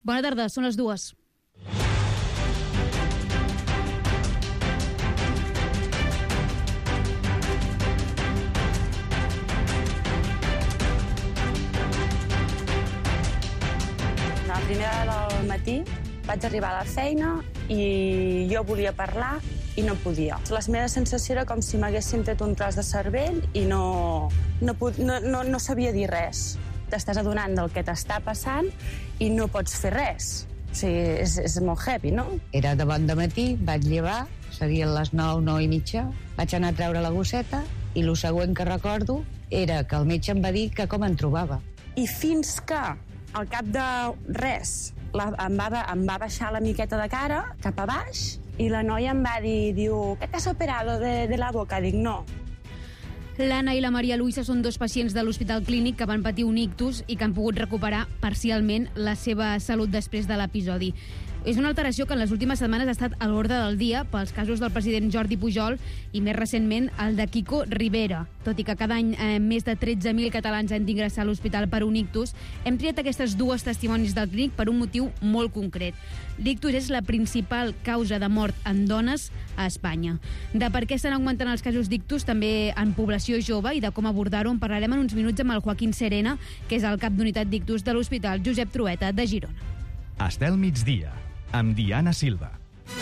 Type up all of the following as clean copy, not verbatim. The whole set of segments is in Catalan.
Bona tarda, són les 2. A la primera hora del matí vaig arribar a la feina i jo volia parlar i no podia. La meva sensació era com si m'haguessin tret un tros de cervell i no sabia dir res. T'estàs adonant del que t'està passant i no pots fer res. O sigui, és molt heavy, no? Era de bon dematí, vaig llevar, serien les 9, 9 i mitja, vaig anar a treure la gosseta i el següent que recordo era que el metge em va dir que com em trobava. I fins que, al cap de res, em va baixar la miqueta de cara cap a baix i la noia em va dir, diu, ¿qué te has operado de la boca? Dic, no. L'Anna i la Maria Luisa són 2 pacients de l'Hospital Clínic que van patir un ictus i que han pogut recuperar parcialment la seva salut després de l'episodi. És una alteració que en les últimes setmanes ha estat a l'ordre del dia pels casos del president Jordi Pujol i més recentment el de Quico Rivera. Tot i que cada any més de 13.000 catalans han d'ingressar a l'hospital per un ictus, hem triat aquestes 2 testimonis del Clínic per un motiu molt concret. L'ictus és la principal causa de mort en dones a Espanya. De per què estan augmentant els casos d'ictus també en població jove i de com abordar-ho en parlarem en uns minuts amb el Joaquín Serena, que és el cap d'unitat d'ictus de l'Hospital Josep Trueta de Girona. Estel Migdia, amb Diana Silva.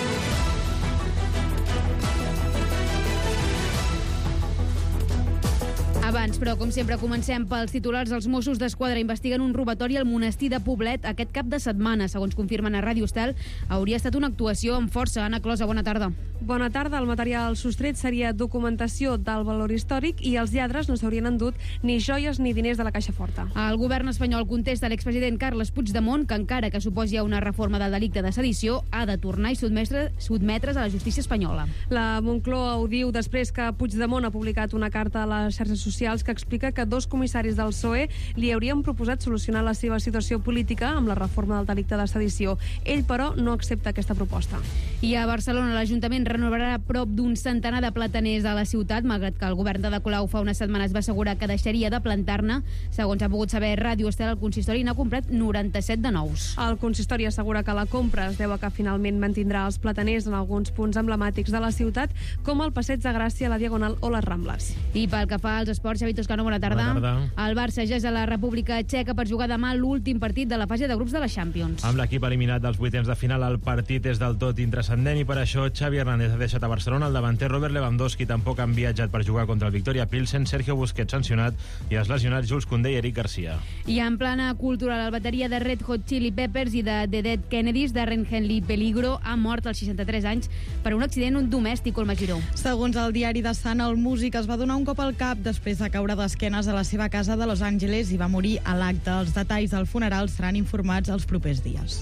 Abans, però, com sempre, comencem pels titulars. Els Mossos d'Esquadra investiguen un robatori al monestir de Poblet aquest cap de setmana. Segons confirmen a Ràdio Estel, hauria estat una actuació amb força. Anna Closa, bona tarda. Bona tarda. El material sostret seria documentació del valor històric i els lladres no s'haurien endut ni joies ni diners de la Caixa Forta. El govern espanyol contesta a l'expresident Carles Puigdemont que encara que suposi una reforma del delicte de sedició ha de tornar i sotmetre's a la justícia espanyola. La Moncloa ho diu després que Puigdemont ha publicat una carta a les xarxes socials que explica que 2 comissaris del PSOE li haurien proposat solucionar la seva situació política amb la reforma del delicte de sedició. Ell, però, no accepta aquesta proposta. I a Barcelona l'Ajuntament renovarà prop d'un centenar de plataners a la ciutat, malgrat que el govern de Colau fa unes setmanes va assegurar que deixaria de plantar-ne. Segons ha pogut saber Ràdio Estel, el consistori n'ha comprat 97 de nous. El consistori assegura que la compra es deu a que finalment mantindrà els plataners en alguns punts emblemàtics de la ciutat, com el Passeig de Gràcia, la Diagonal o les Rambles. I pel que fa als esports, Xavi Toscano, bona tarda. Bona tarda. El Barça ja és a la República Txeca per jugar demà l'últim partit de la fase de grups de la Champions. Amb l'equip eliminat dels vuitens de final, el partit és del tot intranscendent i per això Xavi Hernández ha deixat a Barcelona. El davanter Robert Lewandowski tampoc han viatjat per jugar contra el Victoria Pilsen, Sergio Busquets sancionat i els lesionats Jules Koundé i Eric Garcia. I en plana cultural, el bateria de Red Hot Chili Peppers i de The Dead Kennedys, Darren Henley Peligro, ha mort als 63 anys per un accident domèstic al Magiró. Segons el diari The Sun, el músic es va donar un cop al cap després de caure d'esquenes a la seva casa de Los Angeles i va morir a l'acte. Els detalls del funeral seran informats els propers dies.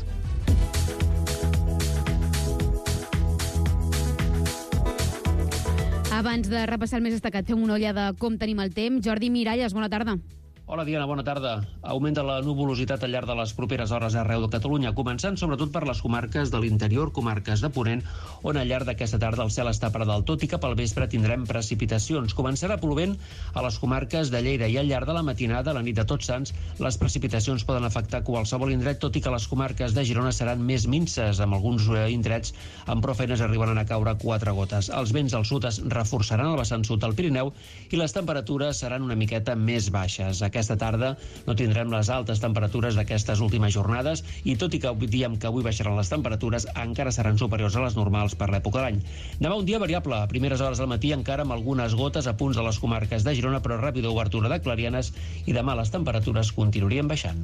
Abans de repassar el més destacat, fem una ullada com tenim el temps. Jordi Miralles, bona tarda. Hola, Diana, bona tarda. Augmenta la nuvolositat al llarg de les properes hores arreu de Catalunya, començant sobretot per les comarques de l'interior, comarques de Ponent, on al llarg d'aquesta tarda el cel està paredalt, tot i cap al vespre tindrem precipitacions. Començarà plovent a les comarques de Lleida i al llarg de la matinada, a la nit de Tots Sants, les precipitacions poden afectar qualsevol indret, tot i que les comarques de Girona seran més minses, amb alguns indrets amb prou feines arribaran a caure 4 gotes. Els vents al sud es reforçaran al vessant sud del Pirineu i les temperatures seran una miqueta més baixes. Aquesta tarda no tindrem les altes temperatures d'aquestes últimes jornades i tot i que diem que avui baixaran les temperatures, encara seran superiors a les normals per l'època de l'any. Demà un dia variable, a primeres hores del matí encara amb algunes gotes a punts de les comarques de Girona, però ràpida obertura de clarianes i demà les temperatures continuarien baixant.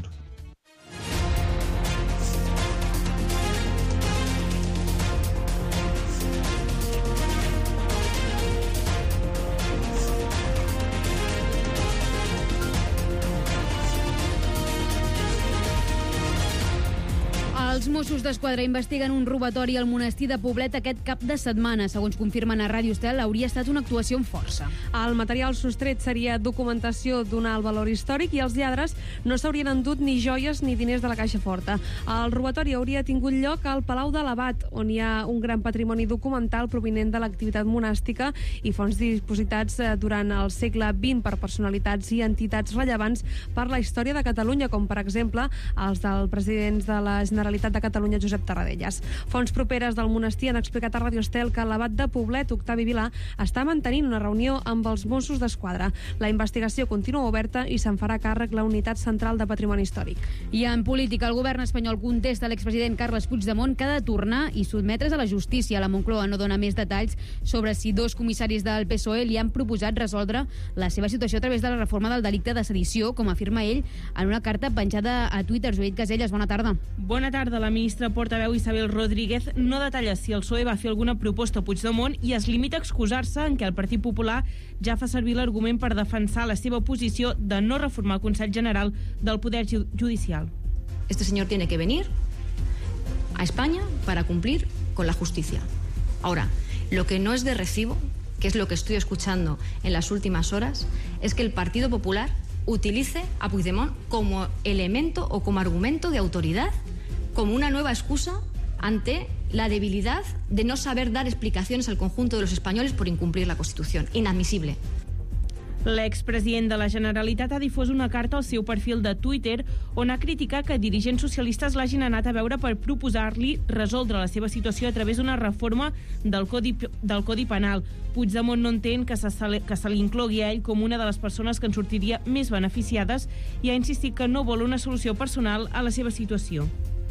Els Mossos d'Esquadra investiguen un robatori al monestir de Poblet aquest cap de setmana. Segons confirmen a Ràdio Estel, hauria estat una actuació amb força. El material sostret seria documentació d'un alt valor històric i els lladres no s'haurien endut ni joies ni diners de la caixa forta. El robatori hauria tingut lloc al Palau de l'Abat, on hi ha un gran patrimoni documental provinent de l'activitat monàstica i fons dipositats durant el segle XX per personalitats i entitats rellevants per la història de Catalunya, com per exemple els del president de la Generalitat de Catalunya, Josep Tarradellas. Fonts properes del monestir han explicat a Ràdio Estel que l'abat de Poblet, Octavi Vilà, està mantenint una reunió amb els Mossos d'Esquadra. La investigació continua oberta i se'n farà càrrec la Unitat Central de Patrimoni Històric. I en política, el govern espanyol contesta a l'expresident Carles Puigdemont que ha de tornar i sotmetre's a la justícia. La Moncloa no dona més detalls sobre si dos comissaris del PSOE li han proposat resoldre la seva situació a través de la reforma del delicte de sedició, com afirma ell en una carta penjada a Twitter. Judit Caselles, bona tarda. Bona tarda. La ministra portaveu Isabel Rodríguez no detalla si el PSOE va fer alguna proposta a Puigdemont i es limita a excusar-se en què el Partit Popular ja fa servir l'argument per defensar la seva posició de no reformar el Consell General del Poder Judicial. Este señor tiene que venir a España para cumplir con la justicia. Ahora, lo que no es de recibo, que es lo que estoy escuchando en las últimas horas, es que el Partido Popular utilice a Puigdemont como elemento o como argumento de autoridad, como una nueva excusa ante la debilidad de no saber dar explicaciones al conjunto de los españoles por incumplir la Constitución. Inadmisible. L'expresident de la Generalitat ha difós una carta al seu perfil de Twitter on ha criticat que dirigents socialistes l'hagin anat a veure per proposar-li resoldre la seva situació a través d'una reforma del Codi Penal. Puigdemont no entén que se li inclogui a ell com una de les persones que en sortiria més beneficiades i ha insistit que no vol una solució personal a la seva situació.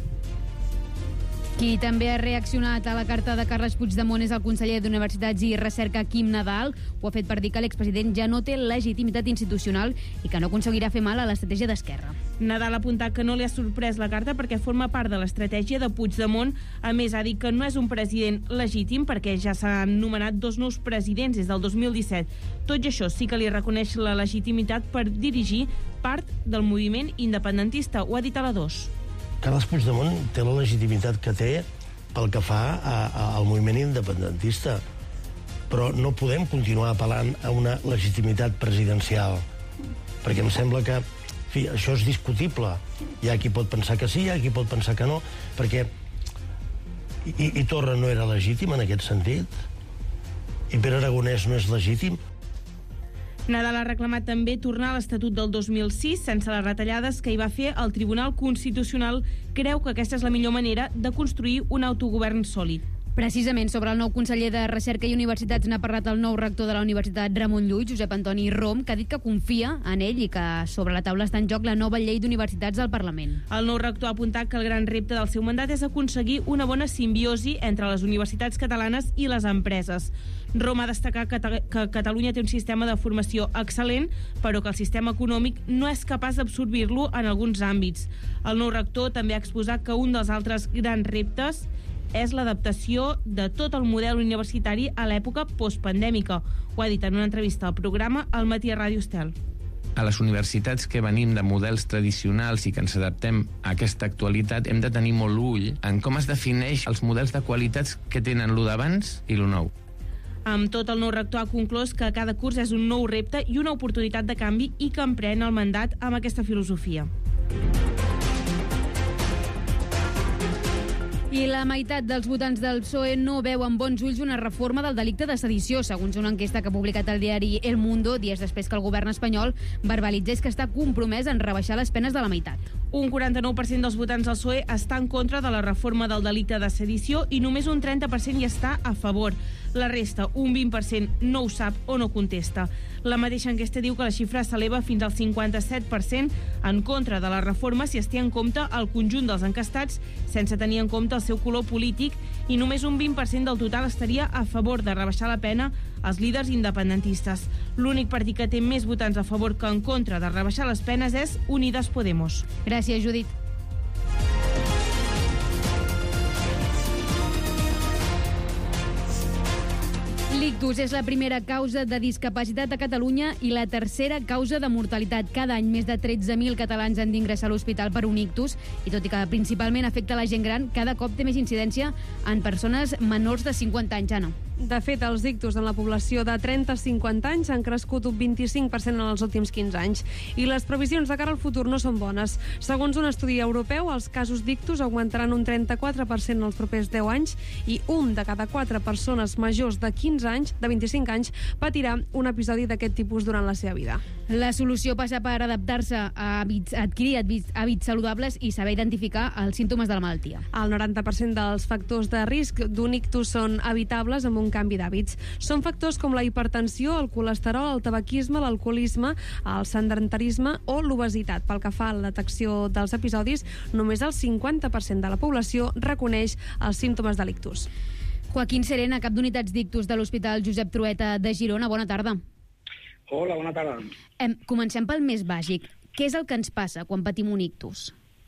Qui també ha reaccionat a la carta de Carles Puigdemont és el conseller d'Universitats i Recerca, Quim Nadal. Ho ha fet per dir que l'expresident ja no té legitimitat institucional i que no aconseguirà fer mal a l'estratègia d'Esquerra. Nadal ha apuntat que no li ha sorprès la carta perquè forma part de l'estratègia de Puigdemont. A més, ha dit que no és un president legítim perquè ja s'han nomenat dos nous presidents des del 2017. Tot i això, sí que li reconeix la legitimitat per dirigir part del moviment independentista. Ho ha dit a la 2. Carles Puigdemont té la legitimitat que té pel que fa al moviment independentista, però no podem continuar apel·lant a una legitimitat presidencial, perquè em sembla que això és discutible. Hi ha qui pot pensar que sí, hi ha qui pot pensar que no, perquè i Torra no era legítim en aquest sentit, i Pere Aragonès no és legítim. Nadal ha reclamat també tornar a l'Estatut del 2006 sense les retallades que hi va fer el Tribunal Constitucional. Creu que aquesta és la millor manera de construir un autogovern sòlid. Precisament sobre el nou conseller de Recerca i Universitats n'ha parlat el nou rector de la Universitat Ramon Llull, Josep Antoni Rom, que ha dit que confia en ell i que sobre la taula està en joc la nova llei d'universitats del Parlament. El nou rector ha apuntat que el gran repte del seu mandat és aconseguir una bona simbiosi entre les universitats catalanes i les empreses. Rom ha destacat que Catalunya té un sistema de formació excel·lent, però que el sistema econòmic no és capaç d'absorbir-lo en alguns àmbits. El nou rector també ha exposat que un dels altres grans reptes és l'adaptació de tot el model universitari a l'època postpandèmica. Ho ha dit en una entrevista al programa Al matí a Ràdio Estel. A les universitats que venim de models tradicionals i que ens adaptem a aquesta actualitat hem de tenir molt ull en com es defineix els models de qualitats que tenen lo d'abans i lo nou. Amb tot, el nou rector ha conclòs que cada curs és un nou repte i una oportunitat de canvi i que emprèn el mandat amb aquesta filosofia. I la meitat dels votants del PSOE no veu amb bons ulls una reforma del delicte de sedició, segons una enquesta que ha publicat el diari El Mundo, dies després que el govern espanyol verbalitzés que està compromès en rebaixar les penes de la meitat. Un 49% dels votants del PSOE està en contra de la reforma del delicte de sedició i només un 30% hi està a favor. La resta, un 20%, no ho sap o no contesta. La mateixa enquesta diu que la xifra s'eleva fins al 57% en contra de la reforma si es té en compte el conjunt dels encastats sense tenir en compte el seu color polític i només un 20% del total estaria a favor de rebaixar la pena als líders independentistes. L'únic partit que té més votants a favor que en contra de rebaixar les penes és Unidas Podemos. Gràcies, Judit. ictus és la primera causa de discapacitat a Catalunya i la tercera causa de mortalitat. Cada any més de 13.000 catalans han d'ingressar a l'hospital per un ictus i tot i que principalment afecta la gent gran, cada cop té més incidència en persones menors de 50 anys, Anna. De fet, els ictus en la població de 30 a 50 anys han crescut un 25% en els últims 15 anys i les previsions de cara al futur no són bones. Segons un estudi europeu, els casos d'ictus augmentaran un 34% en els propers 10 anys i un de cada 4 persones majors de 15 anys, de 25 anys, patirà un episodi d'aquest tipus durant la seva vida. La solució passa per adaptar-se a adquirir hàbits saludables i saber identificar els símptomes de la malaltia. El 90% dels factors de risc d'un ictus són evitables amb un canvi d'hàbits. Són factors com la hipertensió, el colesterol, el tabaquisme, l'alcoholisme, el sedentarisme o l'obesitat. Pel que fa a la detecció dels episodis, només el 50% de la població reconeix els símptomes de l'ictus. Joaquín Serena, cap d'unitats d'ictus de l'Hospital Josep Trueta de Girona. Bona tarda. Hola, bona tarda. Comencem pel més bàsic. Què és el que ens passa quan patim un ictus?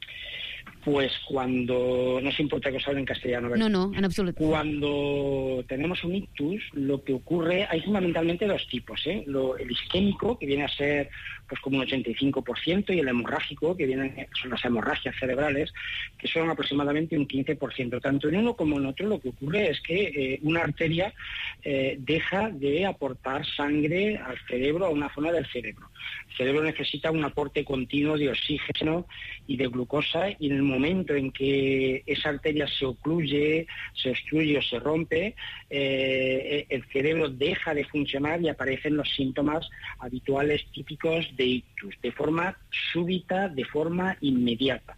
Pues cuando, no se importa que os hable en castellano, ¿verdad? No, en absoluto. Cuando tenemos un ictus, lo que ocurre, hay fundamentalmente dos tipos, ¿eh? El isquémico, que viene a ser pues como un 85%, y el hemorrágico, que son las hemorragias cerebrales, que son aproximadamente un 15%. Tanto en uno como en otro lo que ocurre es que una arteria deja de aportar sangre al cerebro, a una zona del cerebro. El cerebro necesita un aporte continuo de oxígeno y de glucosa, y en el momento en que esa arteria se ocluye, se obstruye o se rompe, el cerebro deja de funcionar y aparecen los síntomas habituales típicos de ictus, de forma súbita, de forma inmediata.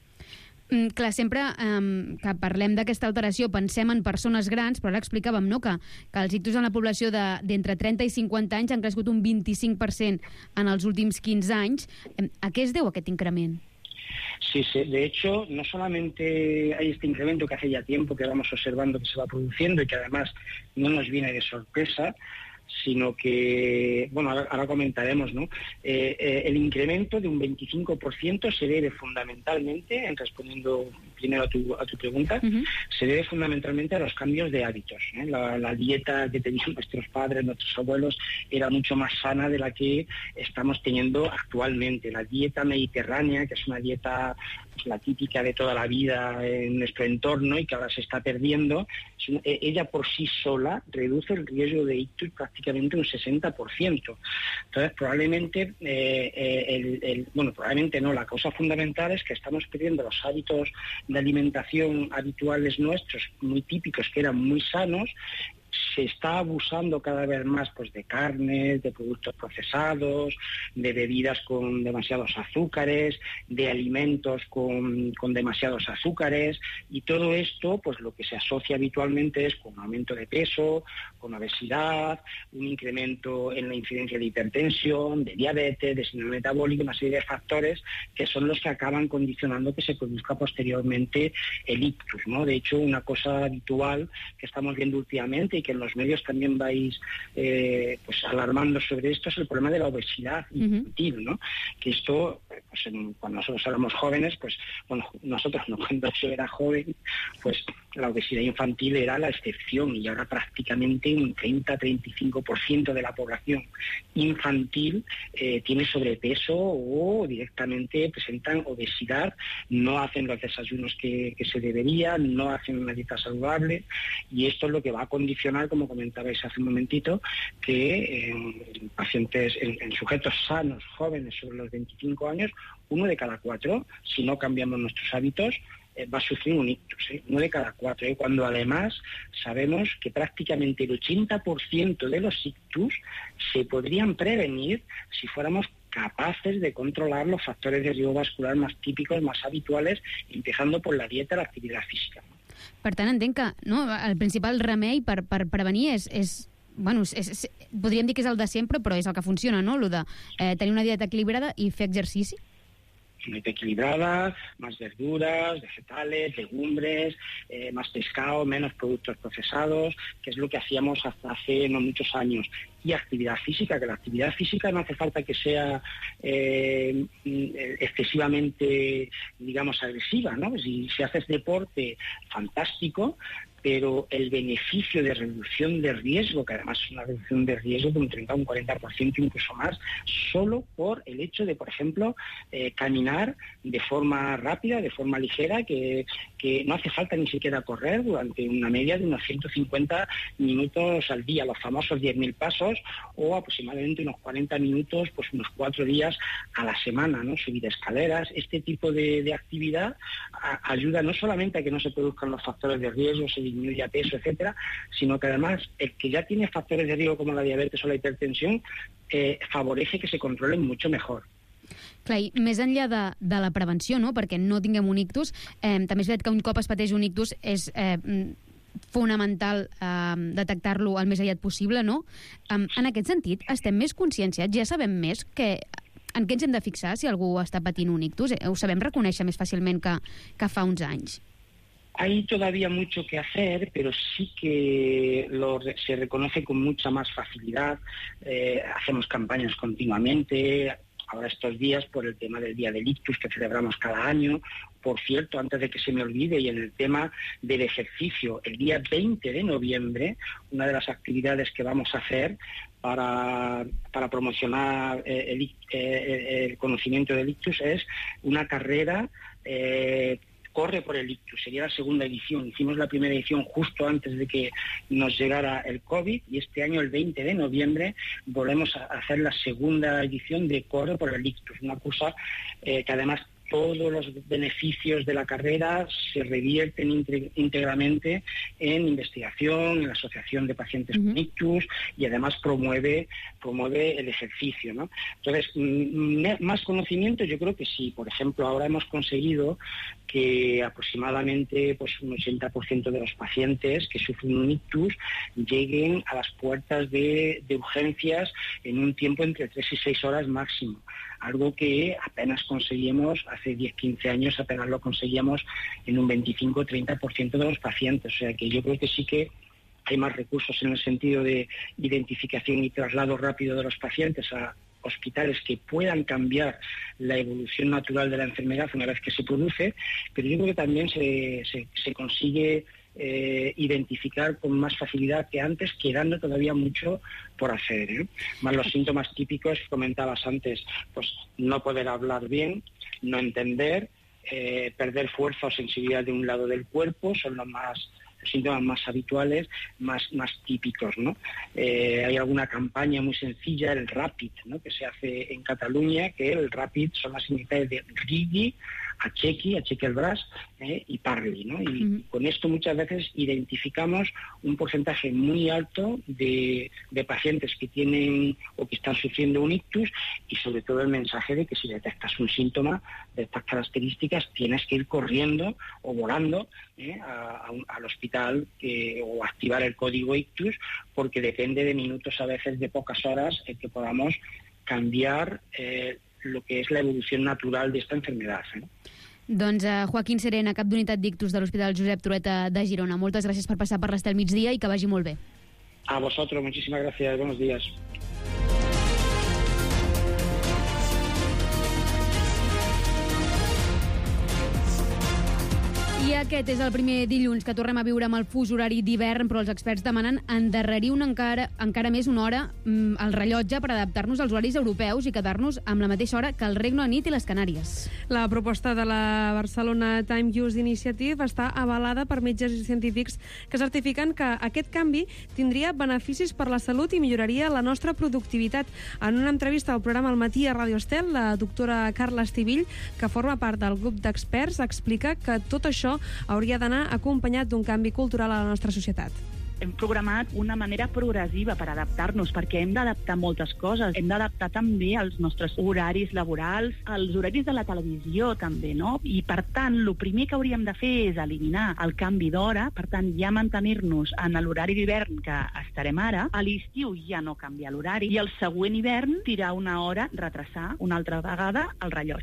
Clar, sempre que parlem d'aquesta alteració pensem en persones grans, però ara explicàvem que els ictus en la població d'entre 30 i 50 anys han crescut un 25% en els últims 15 anys. A què es deu aquest increment? Sí, de hecho, no solamente hay este incremento que hace ya tiempo que vamos observando que se va produciendo y que además no nos viene de sorpresa, sino que, bueno, ahora comentaremos, ¿no? El incremento de un 25% se debe fundamentalmente, respondiendo primero a tu pregunta, se debe fundamentalmente a los cambios de hábitos, ¿eh? La dieta que tenían nuestros padres, nuestros abuelos, era mucho más sana de la que estamos teniendo actualmente. La dieta mediterránea, que es una dieta la típica de toda la vida en nuestro entorno y que ahora se está perdiendo, ella por sí sola reduce el riesgo de ictus prácticamente un 60%. Entonces, probablemente, probablemente no, la causa fundamental es que estamos perdiendo los hábitos de alimentación habituales nuestros, muy típicos, que eran muy sanos. Se está abusando cada vez más pues de carnes, de productos procesados, de bebidas con demasiados azúcares, de alimentos con demasiados azúcares, y todo esto pues lo que se asocia habitualmente es con aumento de peso, con obesidad, un incremento en la incidencia de hipertensión, de diabetes, de síndrome metabólico, una serie de factores que son los que acaban condicionando que se produzca posteriormente el ictus, ¿no? De hecho, una cosa habitual que estamos viendo últimamente y que en los medios también vais pues alarmando sobre esto es el problema de la obesidad infantil, ¿no? Que esto, pues cuando nosotros éramos jóvenes, pues bueno, nosotros no, cuando yo era joven, pues la obesidad infantil era la excepción, y ahora prácticamente un 30-35% de la población infantil tiene sobrepeso o directamente presentan obesidad, no hacen los desayunos que se deberían, no hacen una dieta saludable, y esto es lo que va a condicionar, como comentabais hace un momentito, que en pacientes, en sujetos sanos, jóvenes sobre los 25 años, 1 de cada 4, si no cambiamos nuestros hábitos, va a sufrir un ictus, 1 de cada 4, cuando además sabemos que prácticamente el 80% de los ictus se podrían prevenir si fuéramos capaces de controlar los factores de riesgo vascular más típicos, más habituales, empezando por la dieta y la actividad física. Per tant, entenc que el principal remei per prevenir podríem dir que és el de sempre, però és el que funciona, no? Lo de tenir una dieta equilibrada i fer exercici. Dieta equilibrada, más verduras, vegetales, legumbres, más pescado, menos productos procesados, que es lo que hacíamos hasta hace no muchos años. y actividad física, que la actividad física no hace falta que sea excesivamente, digamos, agresiva, ¿no? Si haces deporte, fantástico, pero el beneficio de reducción de riesgo, que además es una reducción de riesgo de un 30 o un 40%, incluso más, solo por el hecho de, por ejemplo, caminar de forma rápida, de forma ligera, que no hace falta ni siquiera correr durante una media de unos 150 minutos al día, los famosos 10.000 pasos, o aproximadamente unos 40 minutos, pues unos 4 días a la semana, ¿no? Subir escaleras. Este tipo de actividad ayuda no solamente a que no se produzcan los factores de riesgo, se disminuya peso, etcétera, sino que además el que ya tiene factores de riesgo como la diabetes o la hipertensión favorece que se controlen mucho mejor. Clar, i més enllà de la prevenció, no? Perquè no tinguem un ictus, també és veritat que un cop es pateix un ictus és fonamental detectar-lo el més aviat possible, no? En aquest sentit, estem més conscienciats, ja sabem més en què ens hem de fixar si algú està patint un ictus? Ho sabem reconèixer més fàcilment que fa uns anys? Hay todavía mucho que hacer, pero sí que se reconoce con mucha más facilidad. Hacemos campañas continuamente, ahora estos días por el tema del Día del Ictus que celebramos cada año. Por cierto, antes de que se me olvide, y en el tema del ejercicio, el día 20 de noviembre, una de las actividades que vamos a hacer para promocionar el conocimiento del ictus es una carrera Corre por el ictus, sería la segunda edición. Hicimos la primera edición justo antes de que nos llegara el COVID y este año, el 20 de noviembre, volvemos a hacer la segunda edición de Corre por el ictus, una cosa que además todos los beneficios de la carrera se revierten íntegramente en investigación, en la Asociación de Pacientes con Ictus y además promueve el ejercicio, ¿no? Entonces, más conocimiento, yo creo que sí. Por ejemplo, ahora hemos conseguido que aproximadamente pues un 80% de los pacientes que sufren un ictus lleguen a las puertas de urgencias en un tiempo entre 3 y 6 horas máximo. Algo que apenas conseguimos, hace 10-15 años apenas lo conseguíamos en un 25-30% de los pacientes. O sea que yo creo que sí que hay más recursos en el sentido de identificación y traslado rápido de los pacientes a hospitales que puedan cambiar la evolución natural de la enfermedad una vez que se produce, pero yo creo que también se consigue identificar con más facilidad que antes, quedando todavía mucho por hacer, ¿eh? Más los síntomas típicos que comentabas antes, pues no poder hablar bien, no entender, perder fuerza o sensibilidad de un lado del cuerpo, son los síntomas más habituales, más típicos, ¿no? Hay alguna campaña muy sencilla, el RAPID, ¿no?, que se hace en Cataluña, que el RAPID son las iniciales de Rigui, Acheki el braç, y Parli, ¿no? Y con esto muchas veces identificamos un porcentaje muy alto de pacientes que tienen o que están sufriendo un ictus, y sobre todo el mensaje de que si detectas un síntoma de estas características tienes que ir corriendo o volando al hospital o activar el código ictus, porque depende de minutos, a veces de pocas horas, el que podamos cambiar lo que és l'evolució natural d'esta enfermedad. Doncs Joaquín Serena, cap d'unitat d'ictus de l'Hospital Josep Trueta de Girona. Moltes gràcies per passar per l'Estel Migdia i que vagi molt bé. A vosotros, muchísimas gracias. Buenos días. I aquest és el primer dilluns que tornem a viure amb el fus horari d'hivern, però els experts demanen endarrerir encara més una hora el rellotge per adaptar-nos als horaris europeus i quedar-nos amb la mateixa hora que el Regne Unit i les Canàries. La proposta de la Barcelona Time Use Initiative està avalada per metges i científics que certifiquen que aquest canvi tindria beneficis per la salut i milloraria la nostra productivitat. En una entrevista al programa Al Matí a Radio Estel, la doctora Carla Estivill, que forma part del grup d'experts, explica que tot això hauria d'anar acompanyat d'un canvi cultural a la nostra societat. Hem programat una manera progressiva per adaptar-nos, perquè hem d'adaptar moltes coses. Hem d'adaptar també els nostres horaris laborals, els horaris de la televisió també, no? I, per tant, el primer que hauríem de fer és eliminar el canvi d'hora, per tant, ja mantenir-nos en l'horari d'hivern que estarem ara. A l'estiu ja no canviar l'horari i el següent hivern tirar una hora, retrasar una altra vegada el rellotge.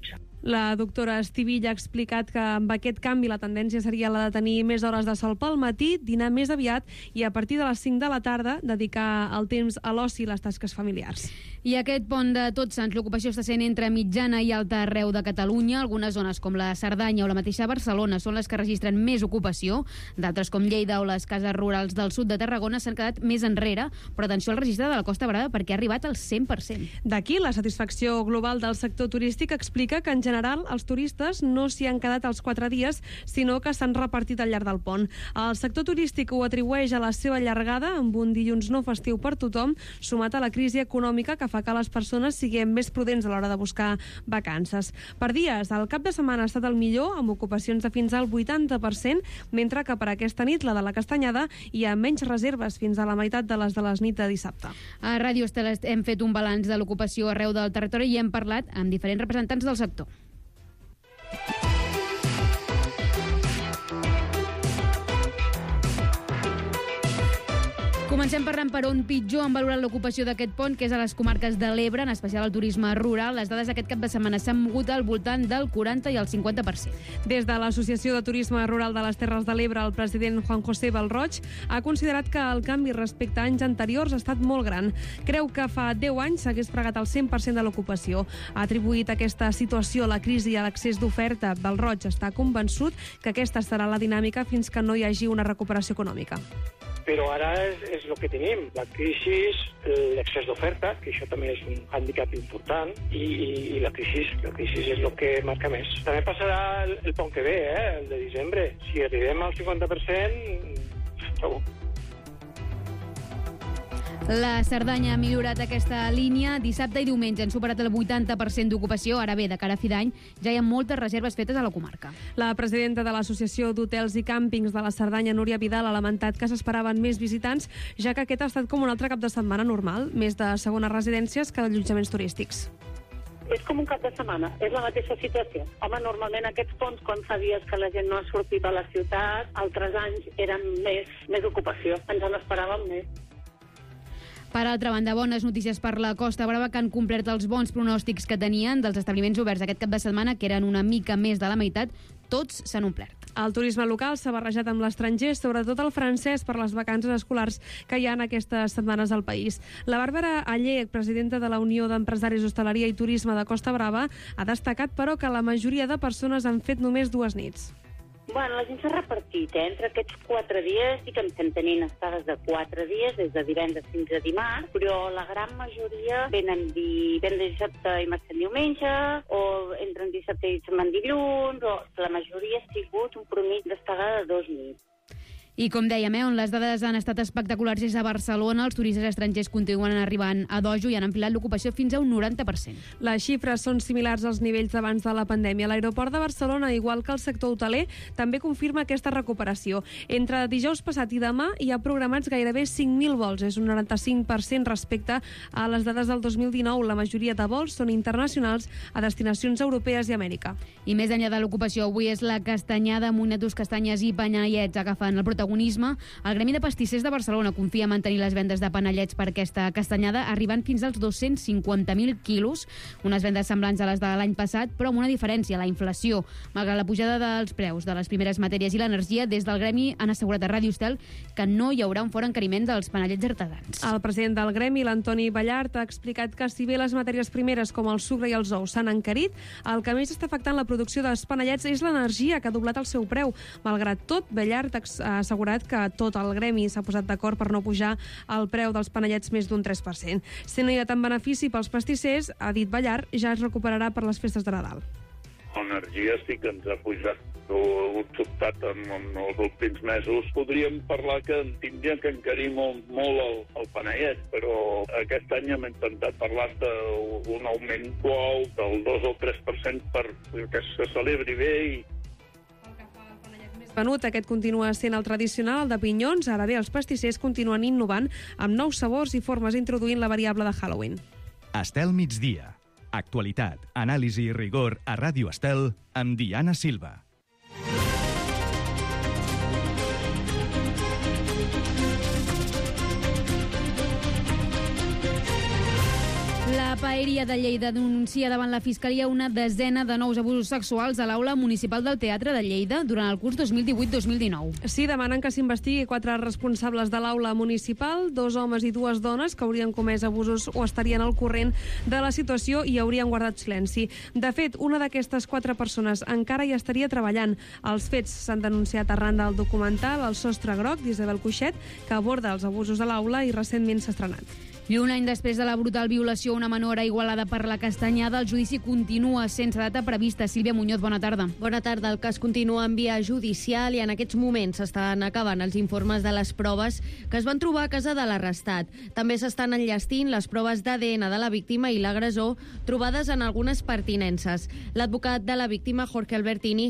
La doctora Estivilla ha explicat que amb aquest canvi la tendència seria la de tenir més hores de sol pel matí, dinar més aviat i a partir de les 5 de la tarda dedicar el temps a l'oci i les tasques familiars. I aquest pont de Tots Sants, l'ocupació està sent entre mitjana i alta arreu de Catalunya. Algunes zones, com la Cerdanya o la mateixa Barcelona, són les que registren més ocupació. D'altres, com Lleida o les cases rurals del sud de Tarragona, s'han quedat més enrere. Però atenció al registre de la Costa Brava, perquè ha arribat al 100%. D'aquí, la satisfacció global del sector turístic explica que, en general, els turistes no s'hi han quedat els 4 dies, sinó que s'han repartit al llarg del pont. El sector turístic ho atribueix a la seva llargada, amb un dilluns no festiu per tothom, sumat a la crisi econòmica que fa que les persones siguem més prudents a l'hora de buscar vacances. Per dies, el cap de setmana ha estat el millor, amb ocupacions de fins al 80%, mentre que per aquesta nit, la de la Castanyada, hi ha menys reserves, fins a la meitat de les nit de dissabte. A Ràdio Estel hem fet un balanç de l'ocupació arreu del territori i hem parlat amb diferents representants del sector. Comencem parlant per on pitjor han valorat l'ocupació d'aquest pont, que és a les comarques de l'Ebre, en especial el turisme rural. Les dades d'aquest cap de setmana s'han mogut al voltant del 40 i el 50%. Des de l'Associació de Turisme Rural de les Terres de l'Ebre, el president Juan José Balroig ha considerat que el canvi respecte a anys anteriors ha estat molt gran. Creu que fa 10 anys s'hagués fregat el 100% de l'ocupació. Ha atribuït aquesta situació a la crisi i a l'excés d'oferta. Balroig està convençut que aquesta serà la dinàmica fins que no hi hagi una recuperació econòmica. Però ara és el que tenim, la crisi, l'excés d'oferta, que això també és un hàndicap important, i la crisi és el que marca més. També passarà el pont que ve, el de desembre. Si arribem al 50%, segur. La Cerdanya ha millorat aquesta línia. Dissabte i diumenge han superat el 80% d'ocupació. Ara bé, de cara a fi d'any, ja hi ha moltes reserves fetes a la comarca. La presidenta de l'Associació d'Hotels i Càmpings de la Cerdanya, Núria Vidal, ha lamentat que s'esperaven més visitants, ja que aquest ha estat com un altre cap de setmana normal, més de segones residències que d'allotjaments turístics. És com un cap de setmana, és la mateixa situació. Home, normalment aquests ponts, quan fa dies que la gent no ha sortit a la ciutat, altres anys eren més ocupació. Ens en esperàvem més. Per altra banda, bones notícies per la Costa Brava, que han complert els bons pronòstics que tenien dels establiments oberts aquest cap de setmana, que eren una mica més de la meitat. Tots s'han omplert. El turisme local s'ha barrejat amb l'estranger, sobretot el francès, per les vacances escolars que hi ha en aquestes setmanes al país. La Bàrbara Aller, presidenta de la Unió d'Empresaris Hostaleria i Turisme de Costa Brava, ha destacat, però, que la majoria de persones han fet només 2 nits. Bueno, la gent s'ha repartit, entre aquests 4 dies, sí que em estem tenint estades de 4 dies, des de divendres fins a dimarts, però la gran majoria venen divendres, dissabte i marxen diumenge, o entren dissabte i se'n van dilluns, o la majoria ha sigut un promís d'estada de 2 nits. I com dèiem, on les dades han estat espectaculars és a Barcelona. Els turistes estrangers continuen arribant a dojo i han enfilat l'ocupació fins a un 90%. Les xifres són similars als nivells d'abans de la pandèmia. L'aeroport de Barcelona, igual que el sector hoteler, també confirma aquesta recuperació. Entre dijous passat i demà hi ha programats gairebé 5.000 vols. És un 95% respecte a les dades del 2019. La majoria de vols són internacionals a destinacions europees i Amèrica. I més enllà de l'ocupació, avui és la Castanyada. Monetos, castanyes i panellets agafen el protagonisme. El Gremi de Pastissers de Barcelona confia en mantenir les vendes de panellets per aquesta castanyada, arribant fins als 250.000 quilos, unes vendes semblants a les de l'any passat, però amb una diferència, la inflació. Malgrat la pujada dels preus de les primeres matèries i l'energia, des del Gremi han assegurat a Ràdio Estel que no hi haurà un fort encariment dels panellets artesans. El president del Gremi, l'Antoni Ballart, ha explicat que si bé les matèries primeres com el sucre i els ous s'han encarit, el que més està afectant la producció dels panellets és l'energia, que ha doblat el seu preu. Malgrat tot, Ballart ha assegurat que tot el gremi s'ha posat d'acord per no pujar el preu dels panellets més d'un 3%. Si no hi ha tant benefici pels pastissers, ha dit Ballart, ja es recuperarà per les festes de Nadal. L'energia sí que ens ha pujat un sobtat en els últims mesos. Podríem parlar que tindríem que encarir molt el panellet, però aquest any hem intentat parlar d'un augment suau del 2 o 3% perquè se celebri bé i venut, aquest continua sent el tradicional, el de pinyons. Ara bé, els pastissers continuen innovant amb nous sabors i formes, introduint la variable de Halloween. Estel migdia. Actualitat, anàlisi i rigor a Ràdio Estel amb Diana Silva. La Aèria de Lleida denuncia davant la Fiscalia una desena de nous abusos sexuals a l'aula municipal del Teatre de Lleida durant el curs 2018-2019. Sí, demanen que s'investigui 4 responsables de l'aula municipal, 2 homes i 2 dones que haurien comès abusos o estarien al corrent de la situació i haurien guardat silenci. De fet, una d'aquestes 4 persones encara hi estaria treballant. Els fets s'han denunciat arran del documental El sostre groc d'Isabel Cuixet, que aborda els abusos a l'aula i recentment s'ha estrenat. I un any després de la brutal violació a una menor a Igualada per la Castanyada, el judici continua sense data prevista. Sílvia Muñoz, bona tarda. Bona tarda. El cas continua en via judicial i en aquests moments s'estan acabant els informes de les proves que es van trobar a casa de l'arrestat. També s'estan enllestint les proves d'ADN de la víctima i l'agressor trobades en algunes pertinences. L'advocat de la víctima, Jorge Albertini,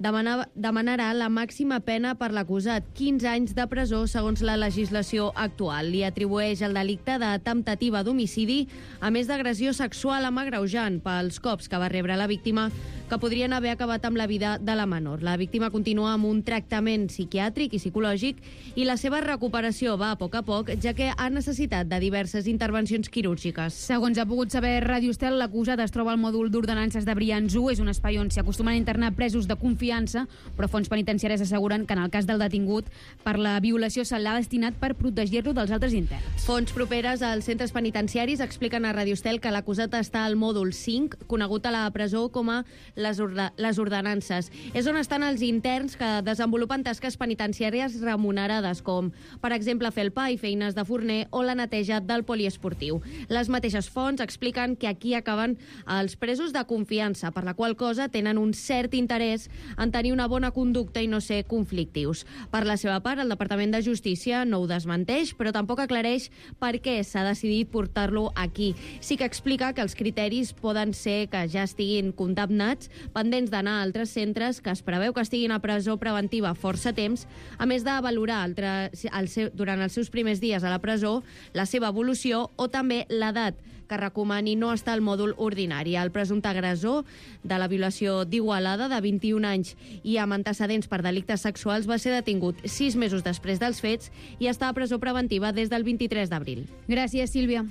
demanarà la màxima pena per l'acusat, 15 anys de presó segons la legislació actual. Li atribueix el delicte de temptativa d'homicidi, a més d'agressió sexual amb agreujant pels cops que va rebre la víctima, que podrien haver acabat amb la vida de la menor. La víctima continua amb un tractament psiquiàtric i psicològic i la seva recuperació va a poc, ja que ha necessitat de diverses intervencions quirúrgiques. Segons ha pogut saber Ràdio Estel, l'acusat es troba al mòdul d'ordenances de Brians 1. És un espai on s'hi acostumen a internar presos de confiança, però fons penitenciaris asseguren que en el cas del detingut per la violació se l'ha destinat per protegir-lo dels altres interns. Fonts properes als centres penitenciaris expliquen a Ràdio Estel que l'acusat està al mòdul 5, conegut a la presó com a les ordenances. És on estan els interns que desenvolupen tasques penitenciàries remunerades, com, per exemple, fer el pa i feines de forner o la neteja del poliesportiu. Les mateixes fonts expliquen que aquí acaben els presos de confiança, per la qual cosa tenen un cert interès en tenir una bona conducta i no ser conflictius. Per la seva part, el Departament de Justícia no ho desmenteix, però tampoc aclareix per què s'ha decidit portar-lo aquí. Sí que explica que els criteris poden ser que ja estiguin condemnats, pendents d'anar a altres centres, que es preveu que estiguin a presó preventiva força temps, a més de valorar durant els seus primers dies a la presó la seva evolució o també l'edat que recomani no estar al mòdul ordinari. El presumpte agressor de la violació d'Igualada, de 21 anys i amb antecedents per delictes sexuals, va ser detingut 6 mesos després dels fets i està a presó preventiva des del 23 d'abril. Gràcies, Sílvia.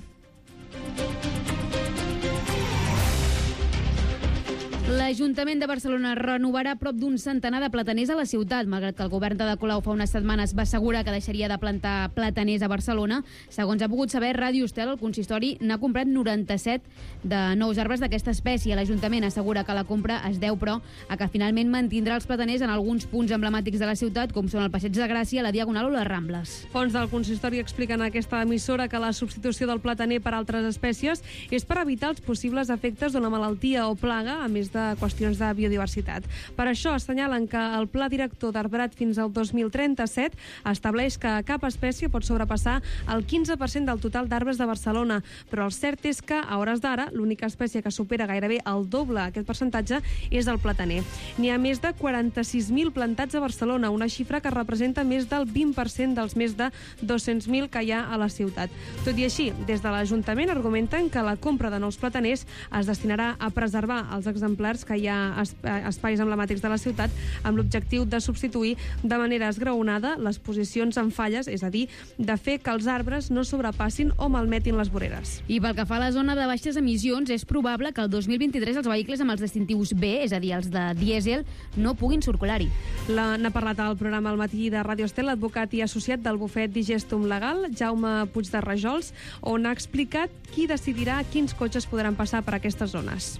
L'Ajuntament de Barcelona renovarà prop d'un centenar de plataners a la ciutat. Malgrat que el govern d'Ada Colau fa unes setmanes va assegurar que deixaria de plantar plataners a Barcelona, segons ha pogut saber Ràdio Estel, el consistori n'ha comprat 97 de nous arbres d'aquesta espècie. L'Ajuntament assegura que la compra es deu, però, a que finalment mantindrà els plataners en alguns punts emblemàtics de la ciutat, com són el Passeig de Gràcia, la Diagonal o les Rambles. Fons del consistori expliquen a aquesta emissora que la substitució del plataner per altres espècies és per evitar els possibles efectes d'una malaltia o plaga, a més de qüestions de biodiversitat. Per això assenyalen que el pla director d'arbrat fins al 2037 estableix que cap espècie pot sobrepassar el 15% del total d'arbres de Barcelona, però el cert és que, a hores d'ara, l'única espècie que supera gairebé el doble aquest percentatge és el plataner. N'hi ha més de 46.000 plantats a Barcelona, una xifra que representa més del 20% dels més de 200.000 que hi ha a la ciutat. Tot i així, des de l'Ajuntament argumenten que la compra de nous plataners es destinarà a preservar els exemplars que hi ha espais emblemàtics de la ciutat amb l'objectiu de substituir de manera esgraonada les posicions en falles, és a dir, de fer que els arbres no sobrepassin o malmetin les voreres. I pel que fa a la zona de baixes emissions, és probable que el 2023 els vehicles amb els distintius B, és a dir, els de dièsel, no puguin circular-hi. N'ha parlat al programa al matí de Ràdio Estel l'advocat i associat del bufet Digestum Legal, Jaume Puig de Rajols, on ha explicat qui decidirà quins cotxes podran passar per aquestes zones.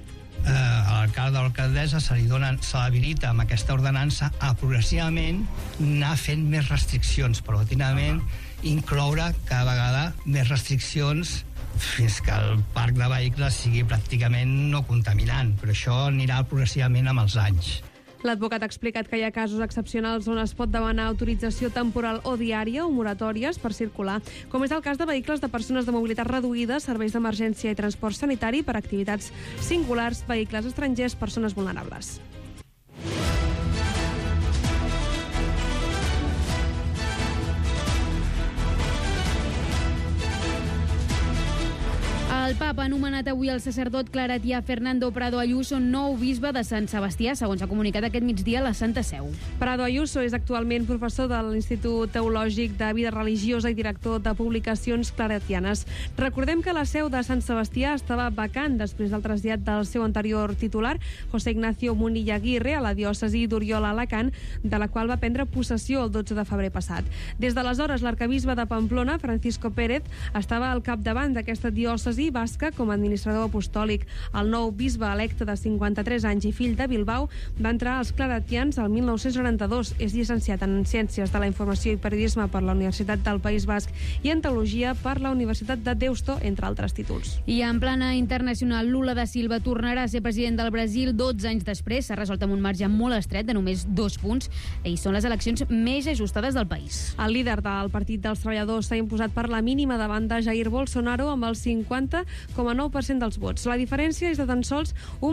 A l'alcalde o l'alcaldessa se l'habilita amb aquesta ordenança a progressivament anar fent més restriccions, paulatinament incloure cada vegada més restriccions fins que el parc de vehicles sigui pràcticament no contaminant, però això anirà progressivament amb els anys. L'advocat ha explicat que hi ha casos excepcionals on es pot demanar autorització temporal o diària o moratòries per circular, com és el cas de vehicles de persones de mobilitat reduïda, serveis d'emergència i transport sanitari per activitats singulars, vehicles estrangers, persones vulnerables. El papa ha nomenat avui el sacerdot claretià Fernando Prado Ayuso nou bisbe de Sant Sebastià, segons ha comunicat aquest migdia la Santa Seu. Prado Ayuso és actualment professor de l'Institut Teològic de Vida Religiosa i director de publicacions claretianes. Recordem que la seu de Sant Sebastià estava vacant després del trasllat del seu anterior titular, José Ignacio Munilla Aguirre, a la diòcesi d'Oriola-Alacant, de la qual va prendre possessió el 12 de febrer passat. Des d'aleshores, l'arquebisbe de Pamplona, Francisco Pérez, estava al capdavant d'aquesta diòcesi basca com a administrador apostòlic. El nou bisbe electe de 53 anys i fill de Bilbao va entrar als claretians el 1992. És llicenciat en Ciències de la Informació i Periodisme per la Universitat del País Basc i en Teologia per la Universitat de Deusto, entre altres títols. I en plana internacional, Lula da Silva tornarà a ser president del Brasil 12 anys després. S'ha resolt amb un marge molt estret de només 2 punts i són les eleccions més ajustades del país. El líder del Partit dels Treballadors s'ha imposat per la mínima davant de Jair Bolsonaro amb el 50,9% dels vots. La diferència és de tan sols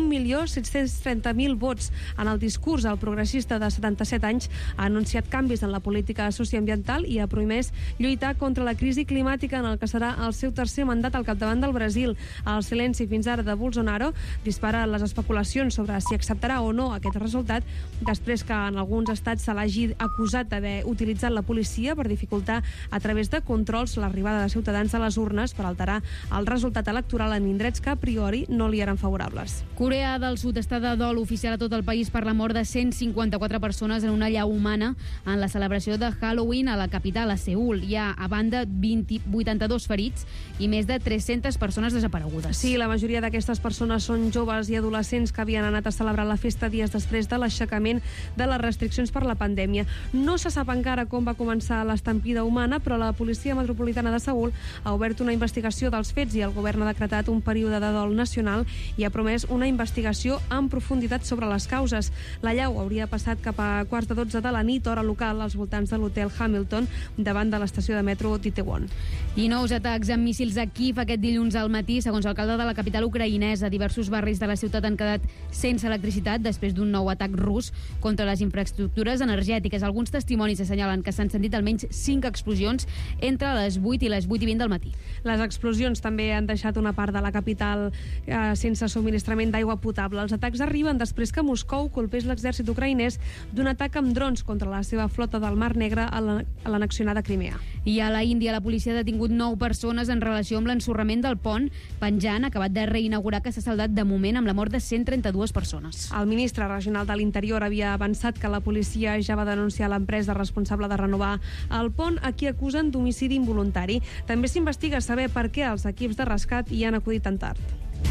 1.730.000 vots. En el discurs, el progressista de 77 anys ha anunciat canvis en la política socioambiental i ha promès lluitar contra la crisi climàtica en el que serà el seu tercer mandat al capdavant del Brasil. El silenci fins ara de Bolsonaro dispara les especulacions sobre si acceptarà o no aquest resultat després que en alguns estats se l'hagi acusat d'haver utilitzat la policia per dificultar a través de controls l'arribada de ciutadans a les urnes per alterar el resultat electoral en indrets que a priori no li eren favorables. Corea del Sud està de dol oficial a tot el país per la mort de 154 persones en una llar humana en la celebració de Halloween a la capital, a Seül. Hi ha, a banda, 82 ferits i més de 300 persones desaparegudes. Sí, la majoria d'aquestes persones són joves i adolescents que havien anat a celebrar la festa dies després de l'aixecament de les restriccions per la pandèmia. No se sap encara com va començar l'estampida humana, però la Policia Metropolitana de Seül ha obert una investigació dels fets i el govern ha decretat un període de dol nacional i ha promès una investigació en profunditat sobre les causes. La llau hauria passat cap a 11:15 de la nit, hora local, als voltants de l'hotel Hamilton, davant de l'estació de metro d'Itaewon. I nous atacs amb míssils a Kíev aquest dilluns al matí. Segons l'alcalde de la capital ucraïnesa, diversos barris de la ciutat han quedat sense electricitat després d'un nou atac rus contra les infraestructures energètiques. Alguns testimonis assenyalen que s'han sentit almenys 5 explosions entre les 8 i les 8:20 del matí. Les explosions també han deixat una part de la capital sense subministrament d'aigua potable. Els atacs arriben després que Moscou colpés l'exèrcit ucraïnès d'un atac amb drons contra la seva flota del Mar Negre a l'annexionada Crimea. I a la Índia, la policia ha detingut 9 persones en relació amb l'ensorrament del pont Panjan, acabat de reinaugurar, que s'ha saldat de moment amb la mort de 132 persones. El ministre regional de l'Interior havia avançat que la policia ja va denunciar l'empresa responsable de renovar el pont, a qui acusen d'homicidi involuntari. També s'investiga saber per què els equips de rescat hi han acudit tan tard.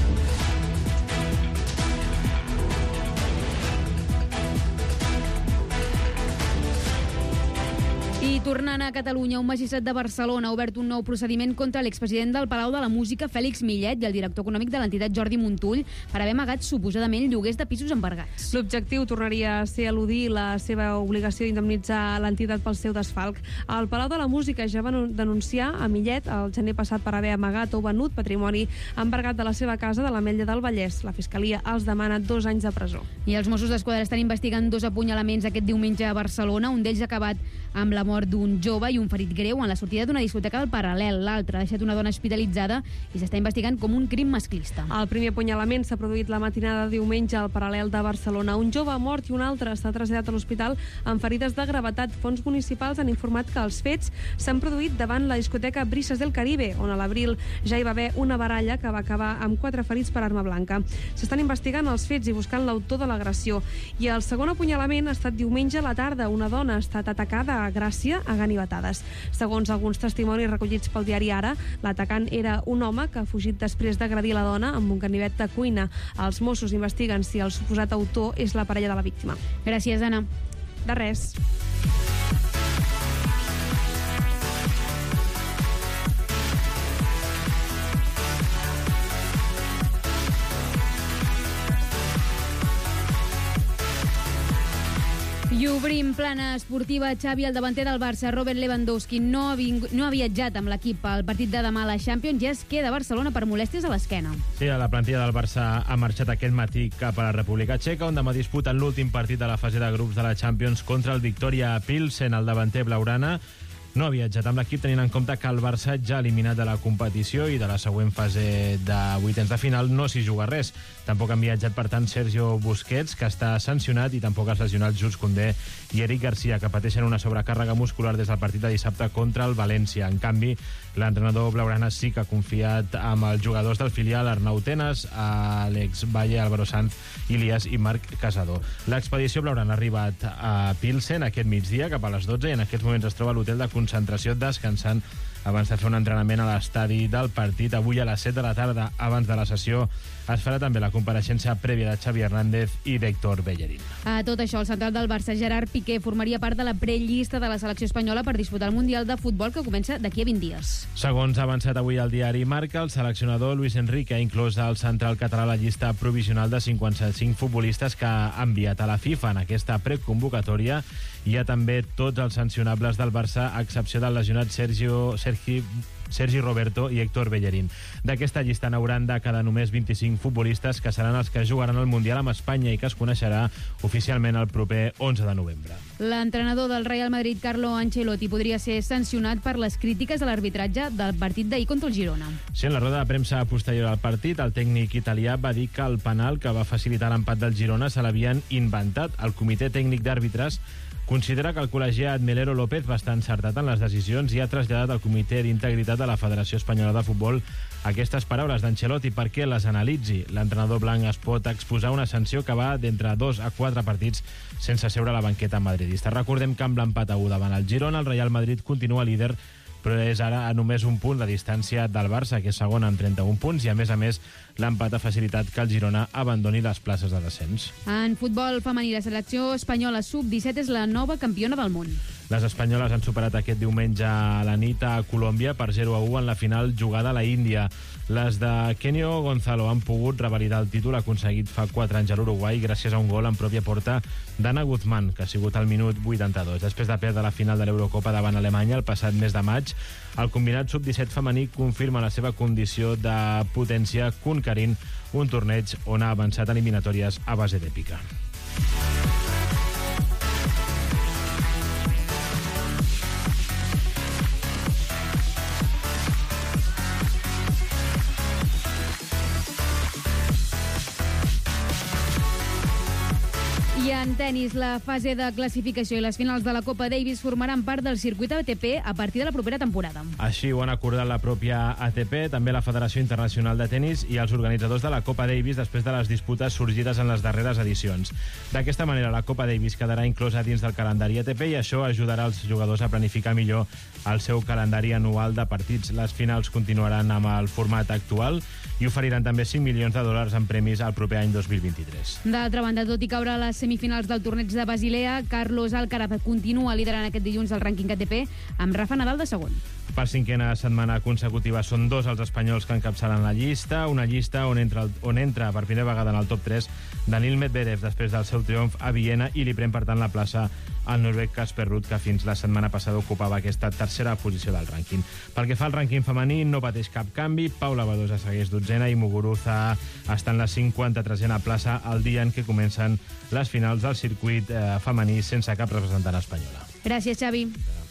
I tornant a Catalunya, un magistrat de Barcelona ha obert un nou procediment contra l'expresident del Palau de la Música, Fèlix Millet, i el director econòmic de l'entitat, Jordi Montull, per haver amagat suposadament lloguers de pisos embargats. L'objectiu tornaria a ser eludir la seva obligació d'indemnitzar l'entitat pel seu desfalc. El Palau de la Música ja va denunciar a Millet el gener passat per haver amagat o venut patrimoni embargat de la seva casa de l'Ametlla del Vallès. La Fiscalia els demana 2 anys de presó. I els Mossos d'Esquadra estan investigant 2 apunyalaments aquest diumenge a Barcelona. Un d'ells ha acabat amb la mort d'un jove i un ferit greu en la sortida d'una discoteca del Paral·lel. L'altre ha deixat una dona hospitalitzada i s'està investigant com un crim masclista. El primer apunyalament s'ha produït la matinada de diumenge al Paral·lel de Barcelona. Un jove ha mort i un altre s'ha traslladat a l'hospital amb ferides de gravetat. Fons municipals han informat que els fets s'han produït davant la discoteca Brisas del Caribe, on a l'abril ja hi va haver una baralla que va acabar amb 4 ferits per arma blanca. S'estan investigant els fets i buscant l'autor de l'agressió. I el segon apunyalament ha estat diumenge a la tarda. Una dona ha estat atacada a Gràcia a ganivetades. Segons alguns testimonis recollits pel diari Ara, l'atacant era un home que ha fugit després d'agredir la dona amb un ganivet de cuina. Els Mossos investiguen si el suposat autor és la parella de la víctima. Gràcies, Anna. De res. I obrim plana esportiva. Xavi, el davanter del Barça, Robert Lewandowski, no ha viatjat amb l'equip al partit de demà a la Champions, ja es queda a Barcelona per molèsties a l'esquena. Sí, la plantilla del Barça ha marxat aquest matí cap a la República Txeca, on demà disputen l'últim partit de la fase de grups de la Champions contra el Victoria Pilsen. El davanter blaugrana no ha viatjat amb l'equip, tenint en compte que el Barça ja eliminat de la competició i de la següent fase de vuitens de final no s'hi juga res. Tampoc han viatjat, per tant, Sergio Busquets, que està sancionat, i tampoc els lesionats Jules Koundé i Eric Garcia, que pateixen una sobrecàrrega muscular des del partit de dissabte contra el València. En canvi, l'entrenador blaugrana sí que ha confiat amb els jugadors del filial Arnau Tenas, Àlex Valle, Álvaro Sanz, Ilias i Marc Casado. L'expedició blaugrana ha arribat a Pilsen aquest migdia, cap a les 12, i en aquests moments es troba a l'hotel de concentració descansant abans de fer un entrenament a l'estadi del partit. Avui a les 7 de la tarda, abans de la sessió, es farà també la compareixença prèvia de Xavi Hernández i d'Héctor Bellerín. A tot això, el central del Barça, Gerard Piqué, formaria part de la prellista de la selecció espanyola per disputar el Mundial de Futbol, que comença d'aquí a 20 dies. Segons ha avançat avui el diari Marca, el seleccionador Luis Enrique ha inclòs el central català a la llista provisional de 55 futbolistes que ha enviat a la FIFA en aquesta preconvocatòria. Hi ha també tots els sancionables del Barça, a excepció del lesionat Sergi Roberto i Héctor Bellerín. D'aquesta llista n'hauran de quedar només 25 futbolistes, que seran els que jugaran el Mundial amb Espanya i que es coneixerà oficialment el proper 11 de novembre. L'entrenador del Real Madrid, Carlo Ancelotti, podria ser sancionat per les crítiques a l'arbitratge del partit d'ahir contra el Girona. Sí, en la roda de premsa posterior al partit, el tècnic italià va dir que el penal que va facilitar l'empat del Girona se l'havien inventat. El comitè tècnic d'àrbitres considera que el col·legiat Melero López va estar encertat en les decisions i ha traslladat al Comitè d'Integritat de la Federació Espanyola de Futbol aquestes paraules d'Ancelotti perquè les analitzi. L'entrenador blanc es pot exposar una sanció que va d'entre 2 a 4 partits sense seure a la banqueta madridista. Recordem que amb l'empat a 1 davant el Girona, el Real Madrid continua líder, però és ara a només un punt de distància del Barça, que és segon amb 31 punts, i a més, l'empat ha facilitat que el Girona abandoni les places de descens. En futbol femení, la selecció espanyola sub-17 és la nova campiona del món. Les espanyoles han superat aquest diumenge a la nit a Colòmbia per 0-1 en la final jugada a la Índia. Les de Kenio Gonzalo han pogut revalidar el títol aconseguit fa 4 anys a l'Uruguai gràcies a un gol en pròpia porta d'Anna Guzmán, que ha sigut al minut 82. Després de perdre la final de l'Eurocopa davant Alemanya el passat mes de maig, el combinat sub-17 femení confirma la seva condició de potència conquerint un torneig on ha avançat eliminatòries a base d'èpica. I en tenis, la fase de classificació i les finals de la Copa Davis formaran part del circuit ATP a partir de la propera temporada. Així ho han acordat la pròpia ATP, també la Federació Internacional de Tenis i els organitzadors de la Copa Davis després de les disputes sorgides en les darreres edicions. D'aquesta manera, la Copa Davis quedarà inclosa dins del calendari ATP i això ajudarà els jugadors a planificar millor el seu calendari anual de partits. Les finals continuaran amb el format actual i oferiran també $5 milions en premis al proper any 2023. D'altra banda, tot i caure a les semifinals del torneig de Basilea, Carlos Alcaraz continua liderant aquest dilluns el rànquing ATP amb Rafa Nadal de segon. Per 5a setmana consecutiva són 2 els espanyols que encapçalen la llista, una llista on entra per primera vegada en el top 3 Daniil Medvedev després del seu triomf a Viena i li pren per tant la plaça al noruec Casper Ruud, que fins la setmana passada ocupava aquesta tercera posició del rànquing. Pel que fa al rànquing femení, no pateix cap canvi. Paula Badosa segueix 12a i Muguruza està en la 53a plaça el dia en què comencen les finals del circuit femení sense cap representant espanyola. Gràcies, Xavi.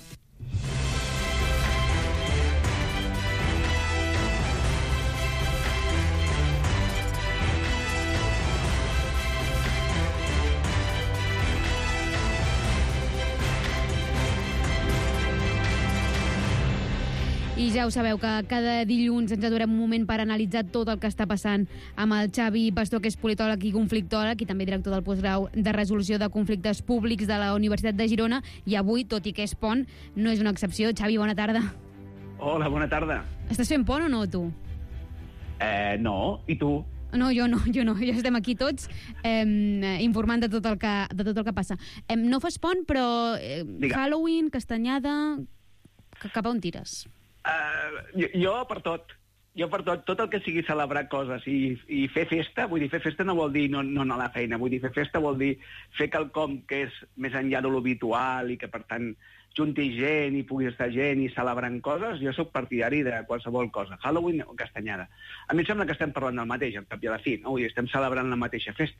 I ja ho sabeu que cada dilluns ens aturem un moment per analitzar tot el que està passant amb el Xavi Pastor, que és politòleg i conflictòleg i també director del postgrau de resolució de conflictes públics de la Universitat de Girona. I avui, tot i que és pont, no és una excepció. Xavi, bona tarda. Hola, bona tarda. Estàs fent pont o no, tu? No, i tu? No, jo no. Ja estem aquí tots informant de tot el que passa. No fas pont, però Halloween, Castanyada... Cap a on tires? Jo per tot. Tot el que sigui celebrar coses i fer festa, vull dir, fer festa no vol dir no anar a la feina, vull dir, fer festa vol dir fer quelcom que és més enllà de l'habitual i que, per tant, junti gent i pugui estar gent i celebrant coses. Jo sóc partidari de qualsevol cosa, Halloween o Castanyada. A mi em sembla que estem parlant del mateix, al cap i a la fi, no? Vull dir, estem celebrant la mateixa festa.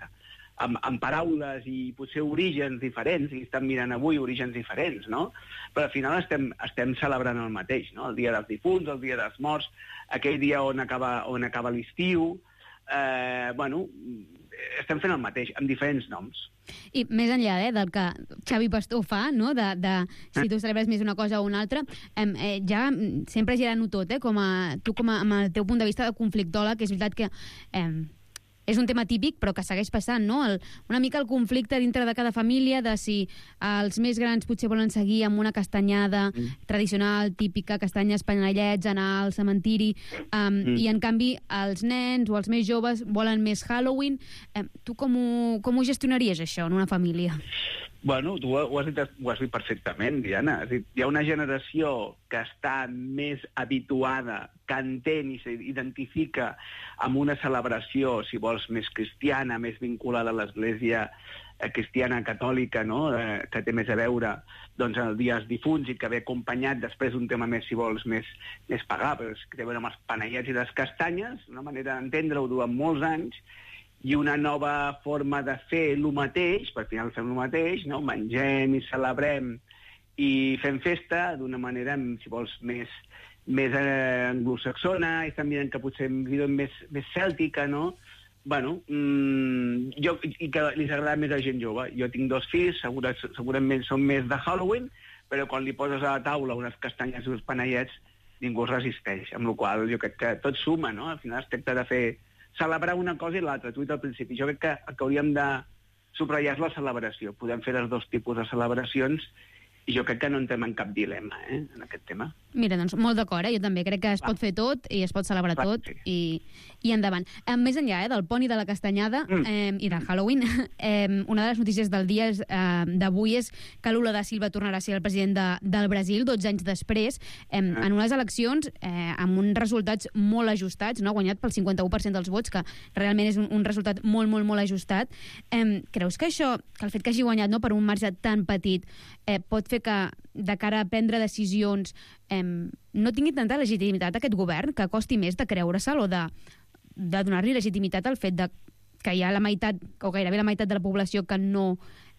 amb paraules i potser orígens diferents, i estan mirant avui orígens diferents, no? Però al final estem celebrant el mateix, no? El dia dels difunts, el dia dels morts, aquell dia on acaba l'estiu. Bueno, estem fent el mateix, amb diferents noms. I més enllà del que Xavi Pastor fa, no? de si tu celebres més una cosa o una altra, ja sempre girant-ho tot, tu amb el teu punt de vista de conflictòleg, que és veritat que és un tema típic, però que segueix passant, no? Una mica el conflicte dintre de cada família, de si els més grans potser volen seguir amb una castanyada tradicional, típica, castanyes, panellets, anar al cementiri, i en canvi els nens o els més joves volen més Halloween. Tu com ho gestionaries, això, en una família? Bueno, tu ho has dit perfectament, Diana. És a dir, hi ha una generació que està més habituada, que entén i s'identifica amb una celebració, si vols, més cristiana, més vinculada a l'Església cristiana catòlica, no? Que té més a veure doncs, el dia dels difunts i que ve acompanyat després d'un tema més, si vols, més pagà, però que té a veure amb els panellets i les castanyes, una manera d'entendre-ho durant molts anys, i una nova forma de fer el mateix, per final fem el mateix, no? Mengem i celebrem i fem festa d'una manera, si vols, més anglosaxona, i estan mirant que potser més cèltica, no? Bueno, i que li agrada més a la gent jove. Jo tinc 2 fills, segurament són més de Halloween, però quan li poses a la taula unes castanyes i uns panellets, ningú es resisteix, amb la qual cosa jo crec que tot suma, no? Al final es tracta de fer celebrar una cosa i l'altra. Tu has dit al principi, jo crec que el que hauríem de subratllar és la celebració. Podem fer els 2 tipus de celebracions i jo crec que no entrem en cap dilema en aquest tema. Mira, doncs molt d'acord, jo també crec que es pot fer tot i es pot celebrar tot i endavant. Més enllà del pont i de la castanyada i del Halloween, una de les notícies del dia d'avui és que Lula da Silva tornarà a ser el president del Brasil 12 anys després, en unes eleccions amb uns resultats molt ajustats, no? Ha guanyat pel 51% dels vots, que realment és un resultat molt, molt, molt ajustat. Creus que això, que el fet que hagi guanyat per un marge tan petit, pot fer que, de cara a prendre decisions, no tingui tanta legitimitat aquest govern, que costi més de creure-se'l o de donar-li legitimitat al fet que hi ha la meitat, o gairebé la meitat de la població que no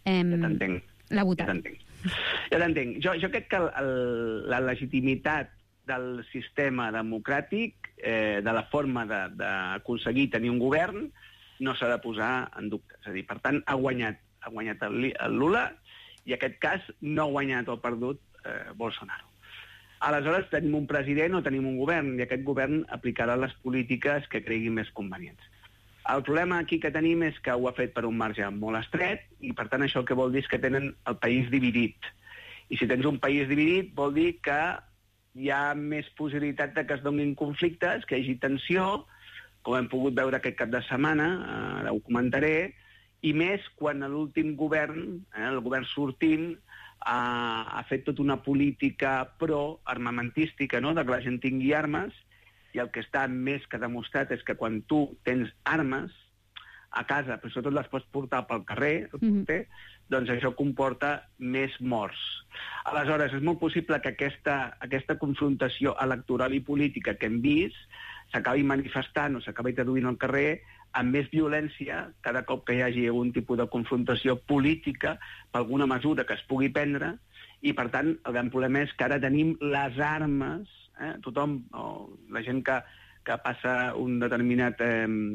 l'ha votat? Ja t'entenc. Jo crec que la legitimitat del sistema democràtic, de la forma d'aconseguir tenir un govern, no s'ha de posar en dubte. És a dir, per tant, ha guanyat el Lula, i en aquest cas no ha guanyat o perdut Bolsonaro. Aleshores tenim un president o tenim un govern, i aquest govern aplicarà les polítiques que creguin més convenients. El problema aquí que tenim és que ho ha fet per un marge molt estret, i per tant això el que vol dir és que tenen el país dividit. I si tens un país dividit vol dir que hi ha més possibilitat de que es donin conflictes, que hi hagi tensió, com hem pogut veure aquest cap de setmana, ara ho comentaré, i més quan l'últim govern, el govern sortint, ha fet tota una política pro-armamentística, no?, de que la gent tingui armes, i el que està més que demostrat és que quan tu tens armes a casa, però sobretot les pots portar pel carrer, doncs això comporta més morts. Aleshores, és molt possible que aquesta confrontació electoral i política que hem vist s'acabi manifestant o s'acabi traduint al carrer amb més violència cada cop que hi hagi algun tipus de confrontació política per alguna mesura que es pugui prendre, i per tant el gran problema és que ara tenim les armes, tothom, la gent que passa un determinat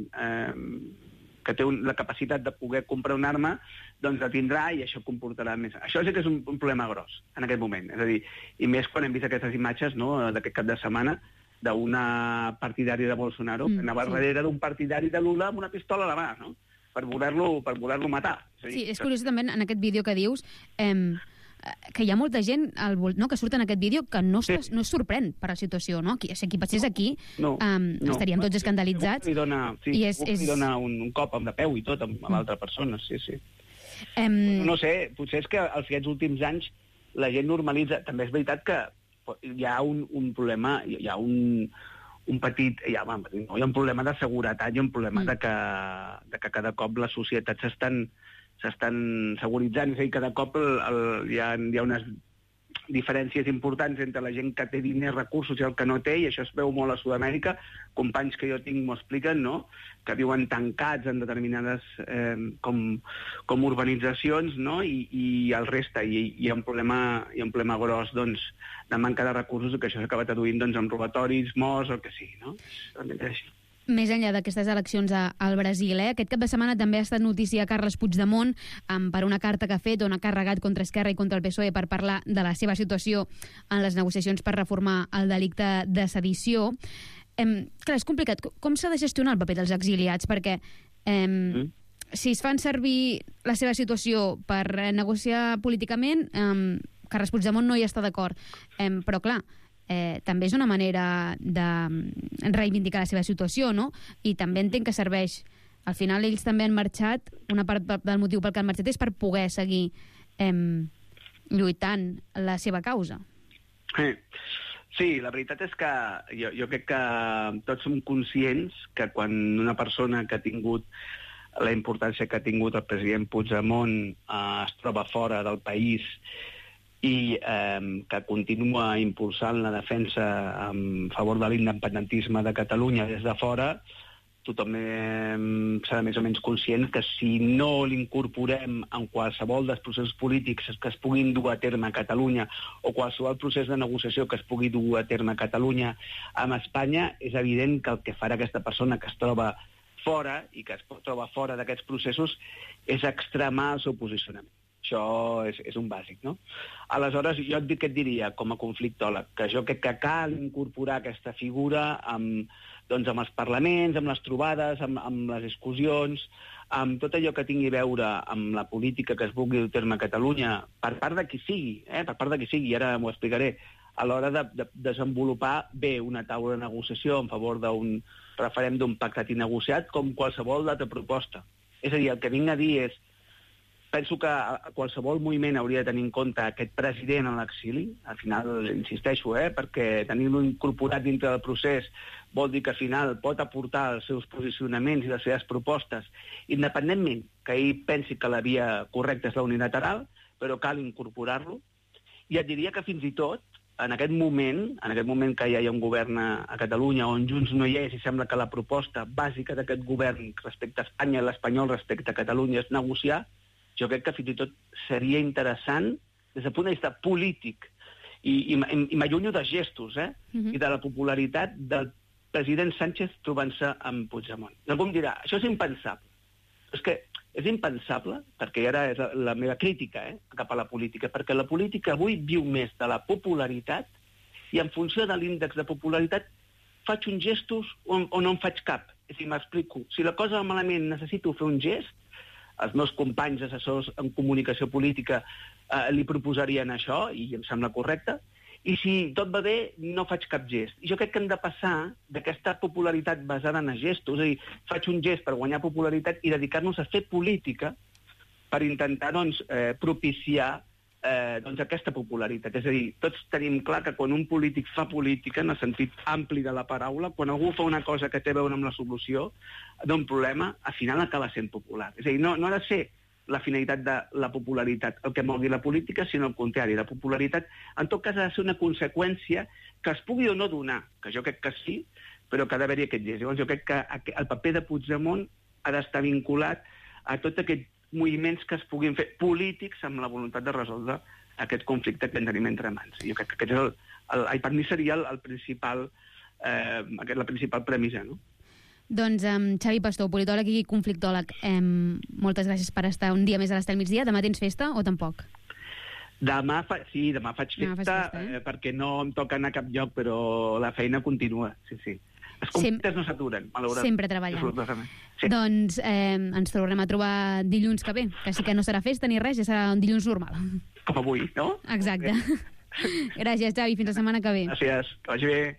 que té la capacitat de poder comprar una arma, doncs la tindrà i això comportarà més. Això sí que és un problema gros en aquest moment. És a dir, i més quan hem vist aquestes imatges, no?, d'aquest cap de setmana, d'una partidària de Bolsonaro que anava darrere d'un partidari de Lula amb una pistola a la mà, no?, per voler-lo matar. Sí, és curiós també en aquest vídeo que dius que hi ha molta gent que surt en aquest vídeo que no es sorprèn per la situació, no? Si passés aquí estaríem tots escandalitzats. Li dona un cop amb de peu i tot a l'altra persona, sí. No sé, potser és que aquests últims anys la gent normalitza. També és veritat que hi ha un problema, hi ha un problema de seguretat, hi ha un problema de que cada cop les societats s'estan seguritzant, és a dir, cada cop hi ha unes diferències importants entre la gent que té diners, recursos i el que no té, i això es veu molt a Sud-amèrica. Companys que jo tinc m'ho expliquen, no?, que viuen tancats en determinades com urbanitzacions, no?, i el reste. I hi ha un problema gros, doncs, de manca de recursos, que això s'acaba traduint, doncs, en robatoris, morts, el que sigui, no? Realment és així. Més enllà d'aquestes eleccions al Brasil, aquest cap de setmana també ha estat notícia Carles Puigdemont per una carta que ha fet on ha carregat contra Esquerra i contra el PSOE per parlar de la seva situació en les negociacions per reformar el delicte de sedició. Clar, és complicat. Com s'ha de gestionar el paper dels exiliats? Perquè si es fan servir la seva situació per negociar políticament, Carles Puigdemont no hi està d'acord. Però, clar, també és una manera de reivindicar la seva situació, no? I també entenc que serveix. Al final ells també han marxat, una part del motiu pel que han marxat és per poder seguir lluitant la seva causa. Sí, la veritat és que jo crec que tots som conscients que quan una persona que ha tingut la importància que ha tingut el president Puigdemont es troba fora del país i que continua impulsant la defensa en favor de l'independentisme de Catalunya des de fora, tothom serà més o menys conscient que si no l'incorporem en qualsevol dels processos polítics que es puguin dur a terme a Catalunya o qualsevol procés de negociació que es pugui dur a terme a Catalunya amb Espanya, és evident que el que farà aquesta persona que es troba fora i que es troba fora d'aquests processos és extremar el seu posicionament. Això és un bàsic, no? Aleshores, jo et diria, com a conflictòleg, que jo crec que cal incorporar aquesta figura amb els parlaments, amb les trobades, amb les discussions, amb tot allò que tingui a veure amb la política que es vulgui dur a terme a Catalunya, per part de qui sigui, i ara m'ho explicaré, a l'hora de desenvolupar bé una taula de negociació en favor d'un referèndum pactat i negociat com qualsevol altra proposta. És a dir, el que vinc a dir és penso que qualsevol moviment hauria de tenir en compte aquest president en l'exili, al final, insisteixo, perquè tenir-lo incorporat dintre del procés vol dir que al final pot aportar els seus posicionaments i les seves propostes, independentment que ell pensi que la via correcta és la unilateral, però cal incorporar-lo. I et diria que fins i tot, en aquest moment que ja hi ha un govern a Catalunya on Junts no hi és i sembla que la proposta bàsica d'aquest govern respecte a Espanya i l'espanyol respecte a Catalunya és negociar, jo crec que fins i tot seria interessant des del punt de vista polític i m'allunyo de gestos i de la popularitat del president Sánchez trobant-se amb Puigdemont. Algú em dirà, això és impensable. És que és impensable, perquè ara és la meva crítica cap a la política, perquè la política avui viu més de la popularitat i en funció de l'índex de popularitat faig uns gestos o no en faig cap. És a dir, m'explico. Si la cosa va malament necessito fer un gest, els meus companys assessors en comunicació política li proposarien això, i em sembla correcte, i si tot va bé, no faig cap gest. I jo crec que hem de passar d'aquesta popularitat basada en gestos, és a dir, faig un gest per guanyar popularitat i dedicar-nos a fer política per intentar propiciar aquesta popularitat. És a dir, tots tenim clar que quan un polític fa política, en el sentit ampli de la paraula, quan algú fa una cosa que té a veure amb la solució d'un problema, al final acaba sent popular. És a dir, no ha de ser la finalitat de la popularitat el que mogui la política, sinó el contrari. La popularitat, en tot cas, ha de ser una conseqüència que es pugui o no donar, que jo crec que sí, però que ha d'haver-hi aquest gest. Llavors, jo crec que el paper de Puigdemont ha d'estar vinculat a tot aquest moviments que es puguin fer polítics amb la voluntat de resoldre aquest conflicte que en tenim entre mans. Jo crec que aquest és per mi seria la principal premissa, no? Doncs Xavi Pastor, politòleg i conflictòleg, moltes gràcies per estar un dia més a l'Estel Migdia. Demà tens festa o tampoc? Demà faig festa, perquè no em toca anar a cap lloc, però la feina continua, sí. Els conflictes no s'aturen, malauradament. Sempre treballant. Sí. Doncs ens tornem a trobar dilluns que ve, que sí que no serà festa ni res, ja serà un dilluns normal. Com avui, no? Exacte. Gràcies, Xavi. Fins la setmana que ve. Gràcies. Que vagi bé.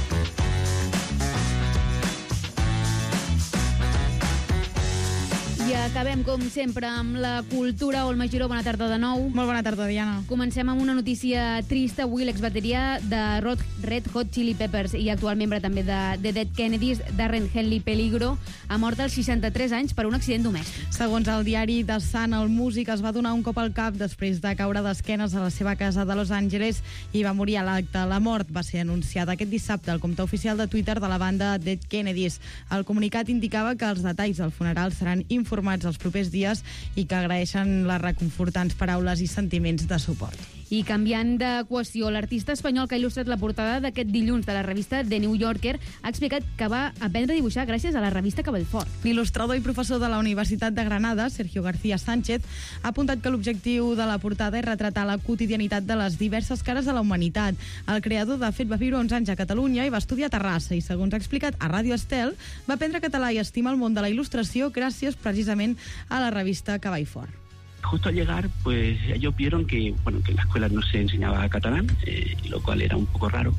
I I acabem, com sempre, amb la cultura. Olma Giró, bona tarda de nou. Molt bona tarda, Diana. Comencem amb una notícia trista. Avui l'exbateria de Red Hot Chili Peppers i actual membre també de The Dead Kennedys, Darren Henley Peligro, ha mort als 63 anys per un accident domèstic. Segons el diari The Sun, el músic es va donar un cop al cap després de caure d'esquenes a la seva casa de Los Angeles i va morir a l'acte. La mort va ser anunciada aquest dissabte al compte oficial de Twitter de la banda Dead Kennedys. El comunicat indicava que els detalls del funeral seran informats els propers dies i que agraeixen les reconfortants paraules i sentiments de suport. I canviant de qüestió, l'artista espanyol que ha il·lustrat la portada d'aquest dilluns de la revista The New Yorker ha explicat que va aprendre a dibuixar gràcies a la revista Cabellfort. L'il·lustrador i professor de la Universitat de Granada, Sergio García Sánchez, ha apuntat que l'objectiu de la portada és retratar la quotidianitat de les diverses cares de la humanitat. El creador, de fet, va viure 11 anys a Catalunya i va estudiar a Terrassa i, segons ha explicat a Ràdio Estel, va aprendre català i estima el món de la il·lustració gràcies precisament a la revista Cabellfort. Justo al llegar, pues ellos vieron que, bueno, que en la escuela no se enseñaba catalán, lo cual era un poco raro,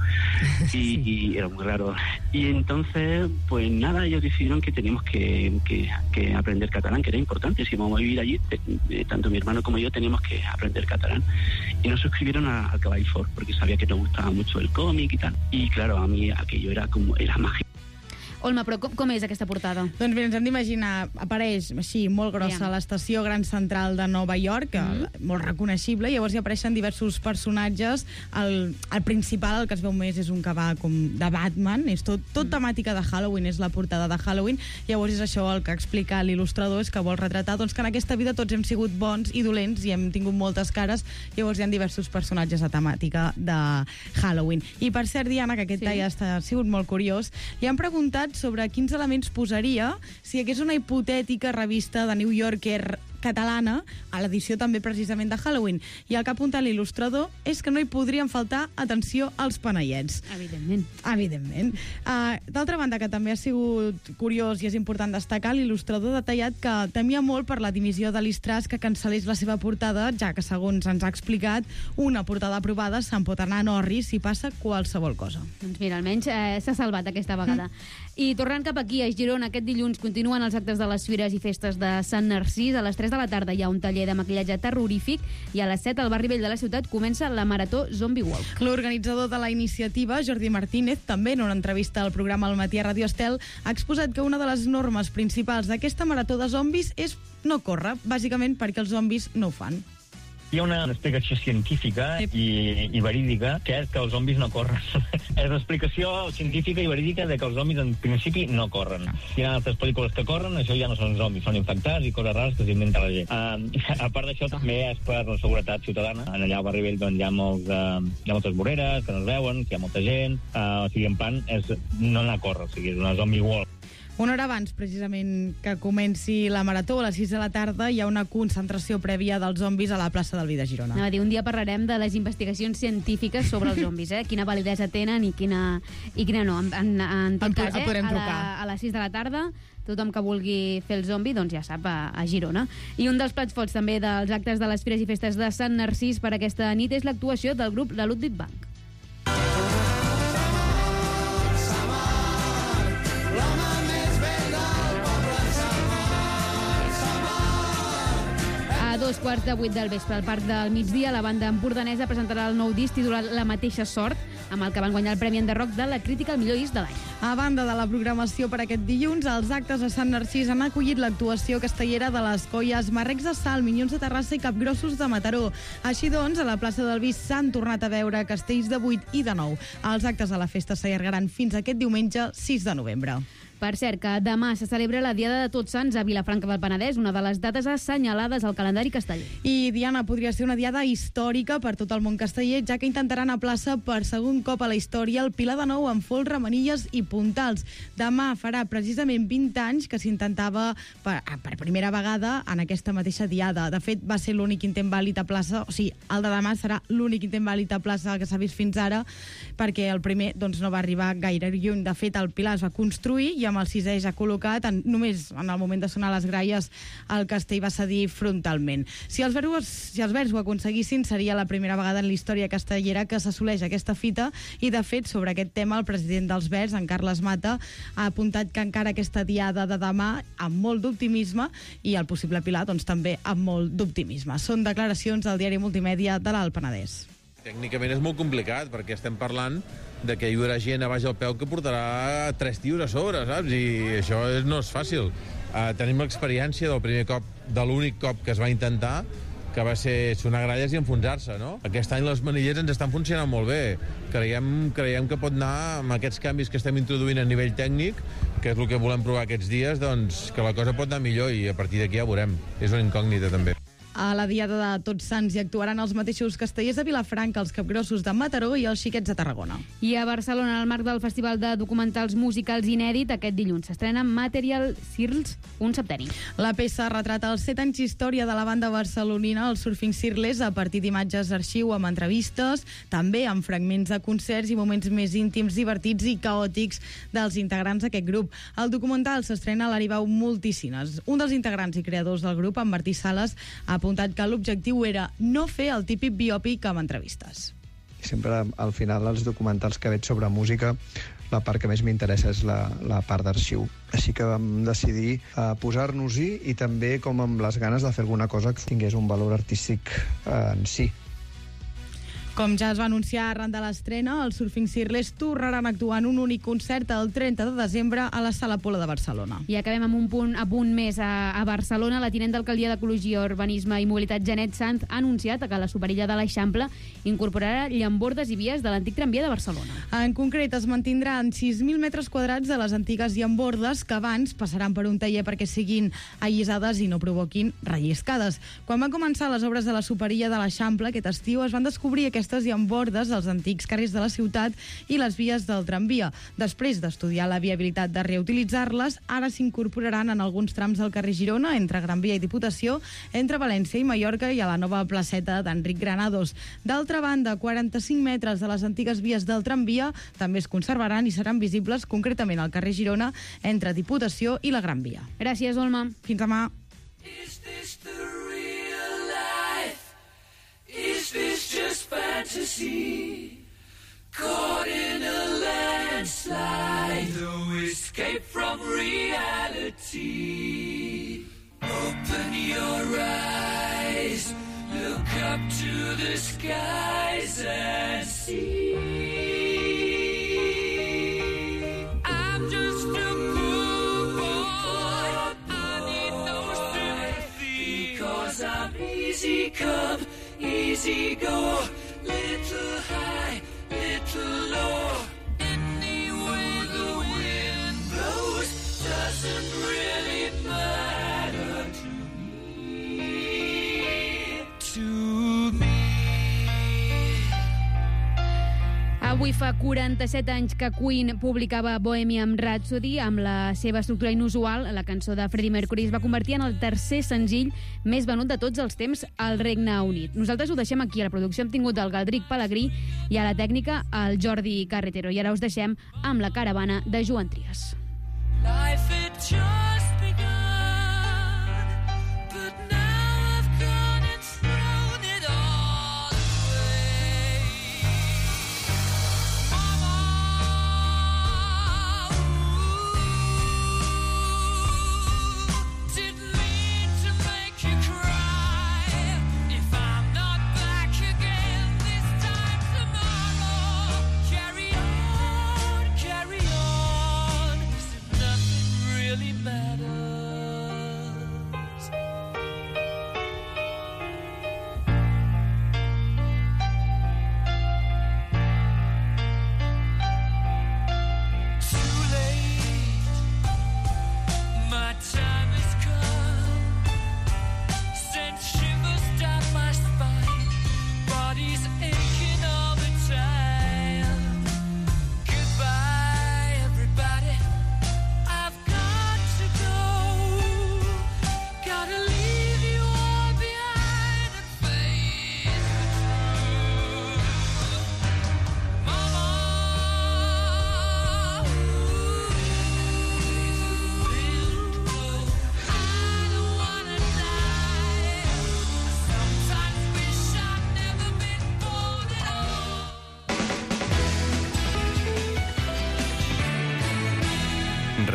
y era muy raro. Y entonces, pues nada, ellos decidieron que teníamos que aprender catalán, que era importante. Si vamos a vivir allí, tanto mi hermano como yo teníamos que aprender catalán. Y nos suscribieron a Cabellfort, porque sabía que nos gustaba mucho el cómic y tal. Y claro, a mí aquello era mágico. Olma, però com és aquesta portada? Doncs bé, ens hem d'imaginar, apareix així, molt grossa, a l'estació Gran Central de Nova York, molt reconeixible, i llavors hi apareixen diversos personatges. El principal, el que es veu més, és un que va com de Batman, és tot temàtica de Halloween, és la portada de Halloween. Llavors és això el que explica l'il·lustrador, és que vol retratar doncs, que en aquesta vida tots hem sigut bons i dolents i hem tingut moltes cares, llavors hi ha diversos personatges a temàtica de Halloween. I per cert, Diana, que aquest tall ha sigut molt curiós, li han preguntat sobre quins elements posaria si hi hagués una hipotètica revista de New Yorker catalana a l'edició també precisament de Halloween. I el que ha apuntat l'il·lustrador és que no hi podrien faltar, atenció, als panellets. Evidentment. D'altra banda, que també ha sigut curiós i és important destacar, l'il·lustrador ha detallat que temia molt per la dimissió de l'Istras que cancel·lés la seva portada, ja que, segons ens ha explicat, una portada aprovada se'n pot anar en orri si passa qualsevol cosa. Doncs mira, almenys s'ha salvat aquesta vegada. I tornant cap aquí, a Girona, aquest dilluns continuen els actes de les fires i festes de Sant Narcís. A les 3 de la tarda hi ha un taller de maquillatge terrorífic i a les 7 al barri vell de la ciutat comença la marató Zombie Walk. L'organitzador de la iniciativa, Jordi Martínez, també en una entrevista al programa Al Matí a Ràdio Estel, ha exposat que una de les normes principals d'aquesta marató de zombis és no córrer, bàsicament perquè els zombis no ho fan. Hi ha una explicació científica i verídica, que és que els zombis no corren. És una explicació científica i verídica de que els zombis en principi no corren. Hi ha altres pel·lícules que corren, això ja no són zombis, són infectats i coses rares que s'inventa la gent. A part d'això, també és per la seguretat ciutadana. Allà al barri vell doncs, hi ha moltes voreres que no es veuen, que hi ha molta gent. O sigui, en plan, és no anar a córrer, o sigui, és una zombie walk. Una hora abans, precisament, que comenci la marató, a les 6 de la tarda, hi ha una concentració prèvia dels zombis a la plaça del Vi de Girona. Anava a dir, un dia parlarem de les investigacions científiques sobre els zombis, quina validesa tenen i quina no. En tot cas, a les 6 de la tarda, tothom que vulgui fer el zombi, doncs ja sap, a Girona. I un dels plats forts també dels actes de les fires i festes de Sant Narcís per aquesta nit és l'actuació del grup La Ludwig Bank. A 7:15 del vespre, al Parc del Migdia, la banda empordanesa presentarà el nou disc titulat La mateixa sort, amb el que van guanyar el Premi Enderrock de la crítica al millor disc de l'any. A banda de la programació per aquest dilluns, els actes a Sant Narcís han acollit l'actuació castellera de les colles Marrecs de Salt, Minyons de Terrassa i Capgrossos de Mataró. Així doncs, a la plaça del Vi s'han tornat a veure castells de 8 i de 9. Els actes de la festa s'allargaran fins aquest diumenge 6 de novembre. Per cert, que demà se celebra la Diada de Tots Sants a Vilafranca del Penedès, una de les dates assenyalades al calendari casteller. I, Diana, podria ser una diada històrica per tot el món casteller, ja que intentaran a plaça per segon cop a la història el Pilar de Nou amb folre, manilles i puntals. Demà farà precisament 20 anys que s'intentava per primera vegada en aquesta mateixa diada. De fet, va ser l'únic intent vàlid a plaça, o sigui, el de demà serà l'únic intent vàlid a plaça que s'ha vist fins ara, perquè el primer doncs, no va arribar gaire lluny. De fet, el Pilar es va construir i amb el 6è ja col·locat, només en el moment de sonar les gralles el Castell va cedir frontalment. Si els Verds ho aconseguissin, seria la primera vegada en la història castellera que s'assoleix aquesta fita, i de fet sobre aquest tema el president dels Verds, en Carles Mata, ha apuntat que encara aquesta diada de demà amb molt d'optimisme, i el possible Pilar doncs, també amb molt d'optimisme. Són declaracions del diari Multimèdia de l'Alt Penedès. Tècnicament és molt complicat, perquè estem parlant de que hi haurà gent a baix del peu que portarà 3 tios a sobre, saps? I això no és fàcil. Tenim l'experiència del primer cop, de l'únic cop que es va intentar, que va ser sonar gralles i enfonsar-se, no? Aquest any les manillers ens estan funcionant molt bé. Creiem que pot anar amb aquests canvis que estem introduint a nivell tècnic, que és el que volem provar aquests dies, doncs que la cosa pot anar millor, i a partir d'aquí ja veurem. És una incògnita, també. A la Diada de Tots Sants hi actuaran els mateixos castellers de Vilafranca, els capgrossos de Mataró i els xiquets de Tarragona. I a Barcelona, al marc del Festival de Documentals Musicals Inèdit, aquest dilluns s'estrena Material Circles, un septeni. La peça retrata els 7 anys d'història de la banda barcelonina, el Surfing Circles, a partir d'imatges d'arxiu amb entrevistes, també amb fragments de concerts i moments més íntims, divertits i caòtics dels integrants d'aquest grup. El documental s'estrena a l'Aribau Multicines. Un dels integrants i creadors del grup, en Martí Sales, ha apuntat que l'objectiu era no fer el típic biòpic amb entrevistes. Sempre, al final, els documentals que veig sobre música, la part que més m'interessa és la part d'arxiu. Així que vam decidir posar-nos-hi, i també com amb les ganes de fer alguna cosa que tingués un valor artístic en si. Com ja es va anunciar arran de l'estrena, els Surfing Circles tornaran a actuar en un únic concert el 30 de desembre a la Sala Pola de Barcelona. I acabem amb un apunt més. A Barcelona, la tinent d'Alcaldia d'Ecologia, Urbanisme i Mobilitat, Janet Sanz, ha anunciat que la superilla de l'Eixample incorporarà llambordes i vies de l'antic tramvia de Barcelona. En concret, es mantindran 6.000 metres quadrats de les antigues llambordes, que abans passaran per un taller perquè siguin allisades i no provoquin relliscades. Quan van començar les obres de la superilla de l'Eixample aquest estiu, es van descobrir aquestes llambordes als antics carrers de la ciutat i les vies del tramvia. Després d'estudiar la viabilitat de reutilitzar-les, ara s'incorporaran en alguns trams del carrer Girona, entre Gran Via i Diputació, entre València i Mallorca i a la nova placeta d'Enric Granados. D'altra banda, 45 metres de les antigues vies del tramvia també es conservaran i seran visibles concretament al carrer Girona, entre Diputació i la Gran Via. Gràcies, Olma. Fins demà. Is this just fantasy? Caught in a landslide, no escape from reality. Open your eyes, look up to the skies and see. I'm just a poor boy, I need no sympathy, 'cause I'm easy come, easy go, little high, little low. Any way the wind blows doesn't really matter to me. Avui fa 47 anys que Queen publicava Bohemian Rhapsody. Amb la seva estructura inusual, la cançó de Freddie Mercury es va convertir en el tercer senzill més venut de tots els temps al Regne Unit. Nosaltres ho deixem aquí. A la producció hem tingut el Galdric Pellegrí i a la tècnica el Jordi Carretero. I ara us deixem amb La caravana de Joan Trias. Life had just begun, but now I've gone and thrown it all away. Mama, didn't mean to make you cry. If I'm not back again this time tomorrow, carry on, carry on. Nothing really matters.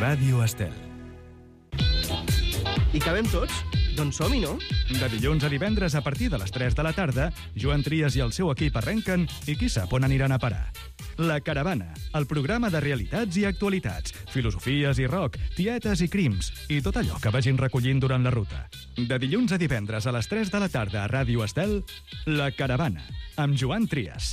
Ràdio Estel. Hi cabem tots? Doncs som-hi, no? De dilluns a divendres a partir de les 3 de la tarda, Joan Trias i el seu equip arrenquen i qui sap on aniran a parar. La Caravana, el programa de realitats i actualitats, filosofies i rock, tietes i crims i tot allò que vagin recollint durant la ruta. De dilluns a divendres a les 3 de la tarda a Ràdio Estel, La Caravana, amb Joan Trias.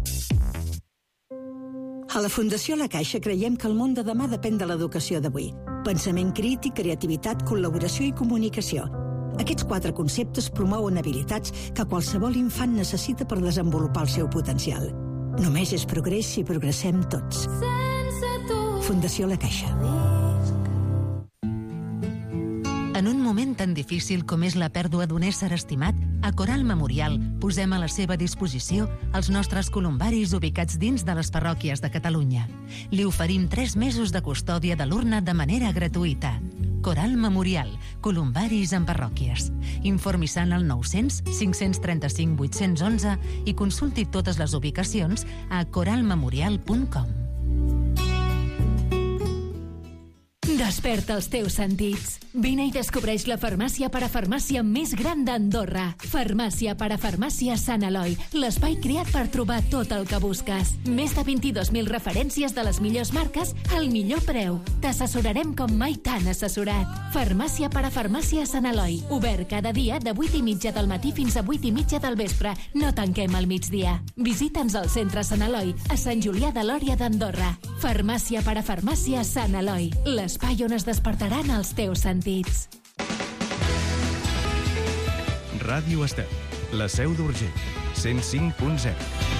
A la Fundació La Caixa creiem que el món de demà depèn de l'educació d'avui. Pensament crític, creativitat, col·laboració i comunicació. Aquests 4 conceptes promouen habilitats que qualsevol infant necessita per desenvolupar el seu potencial. Només és progrés si progressem tots. Fundació La Caixa. En un moment tan difícil com és la pèrdua d'un ésser estimat, a Coral Memorial posem a la seva disposició els nostres columbaris ubicats dins de les parròquies de Catalunya. Li oferim 3 mesos de custòdia de l'urna de manera gratuïta. Coral Memorial, columbaris en parròquies. Informi-se al 900 535 811 i consulti totes les ubicacions a coralmemorial.com. Desperta els teus sentits. Vine i descobreix la farmàcia parafarmàcia més gran d'Andorra. Farmàcia parafarmàcia Sant Eloi, l'espai creat per trobar tot el que busques. Més de 22.000 referències de les millors marques al millor preu. T'assessorarem com mai t'han assessorat. Farmàcia parafarmàcia Sant Eloi, obert cada dia de 8:30 del matí fins a 8:30 del vespre. No tanquem al migdia. Visita'ns al centre Sant Eloi, a Sant Julià de Lòria d'Andorra. Farmàcia parafarmàcia Sant Eloi, l'espai on es despertaran els teus sentits. Ràdio Estel, la seu d'Urgell, 105.0.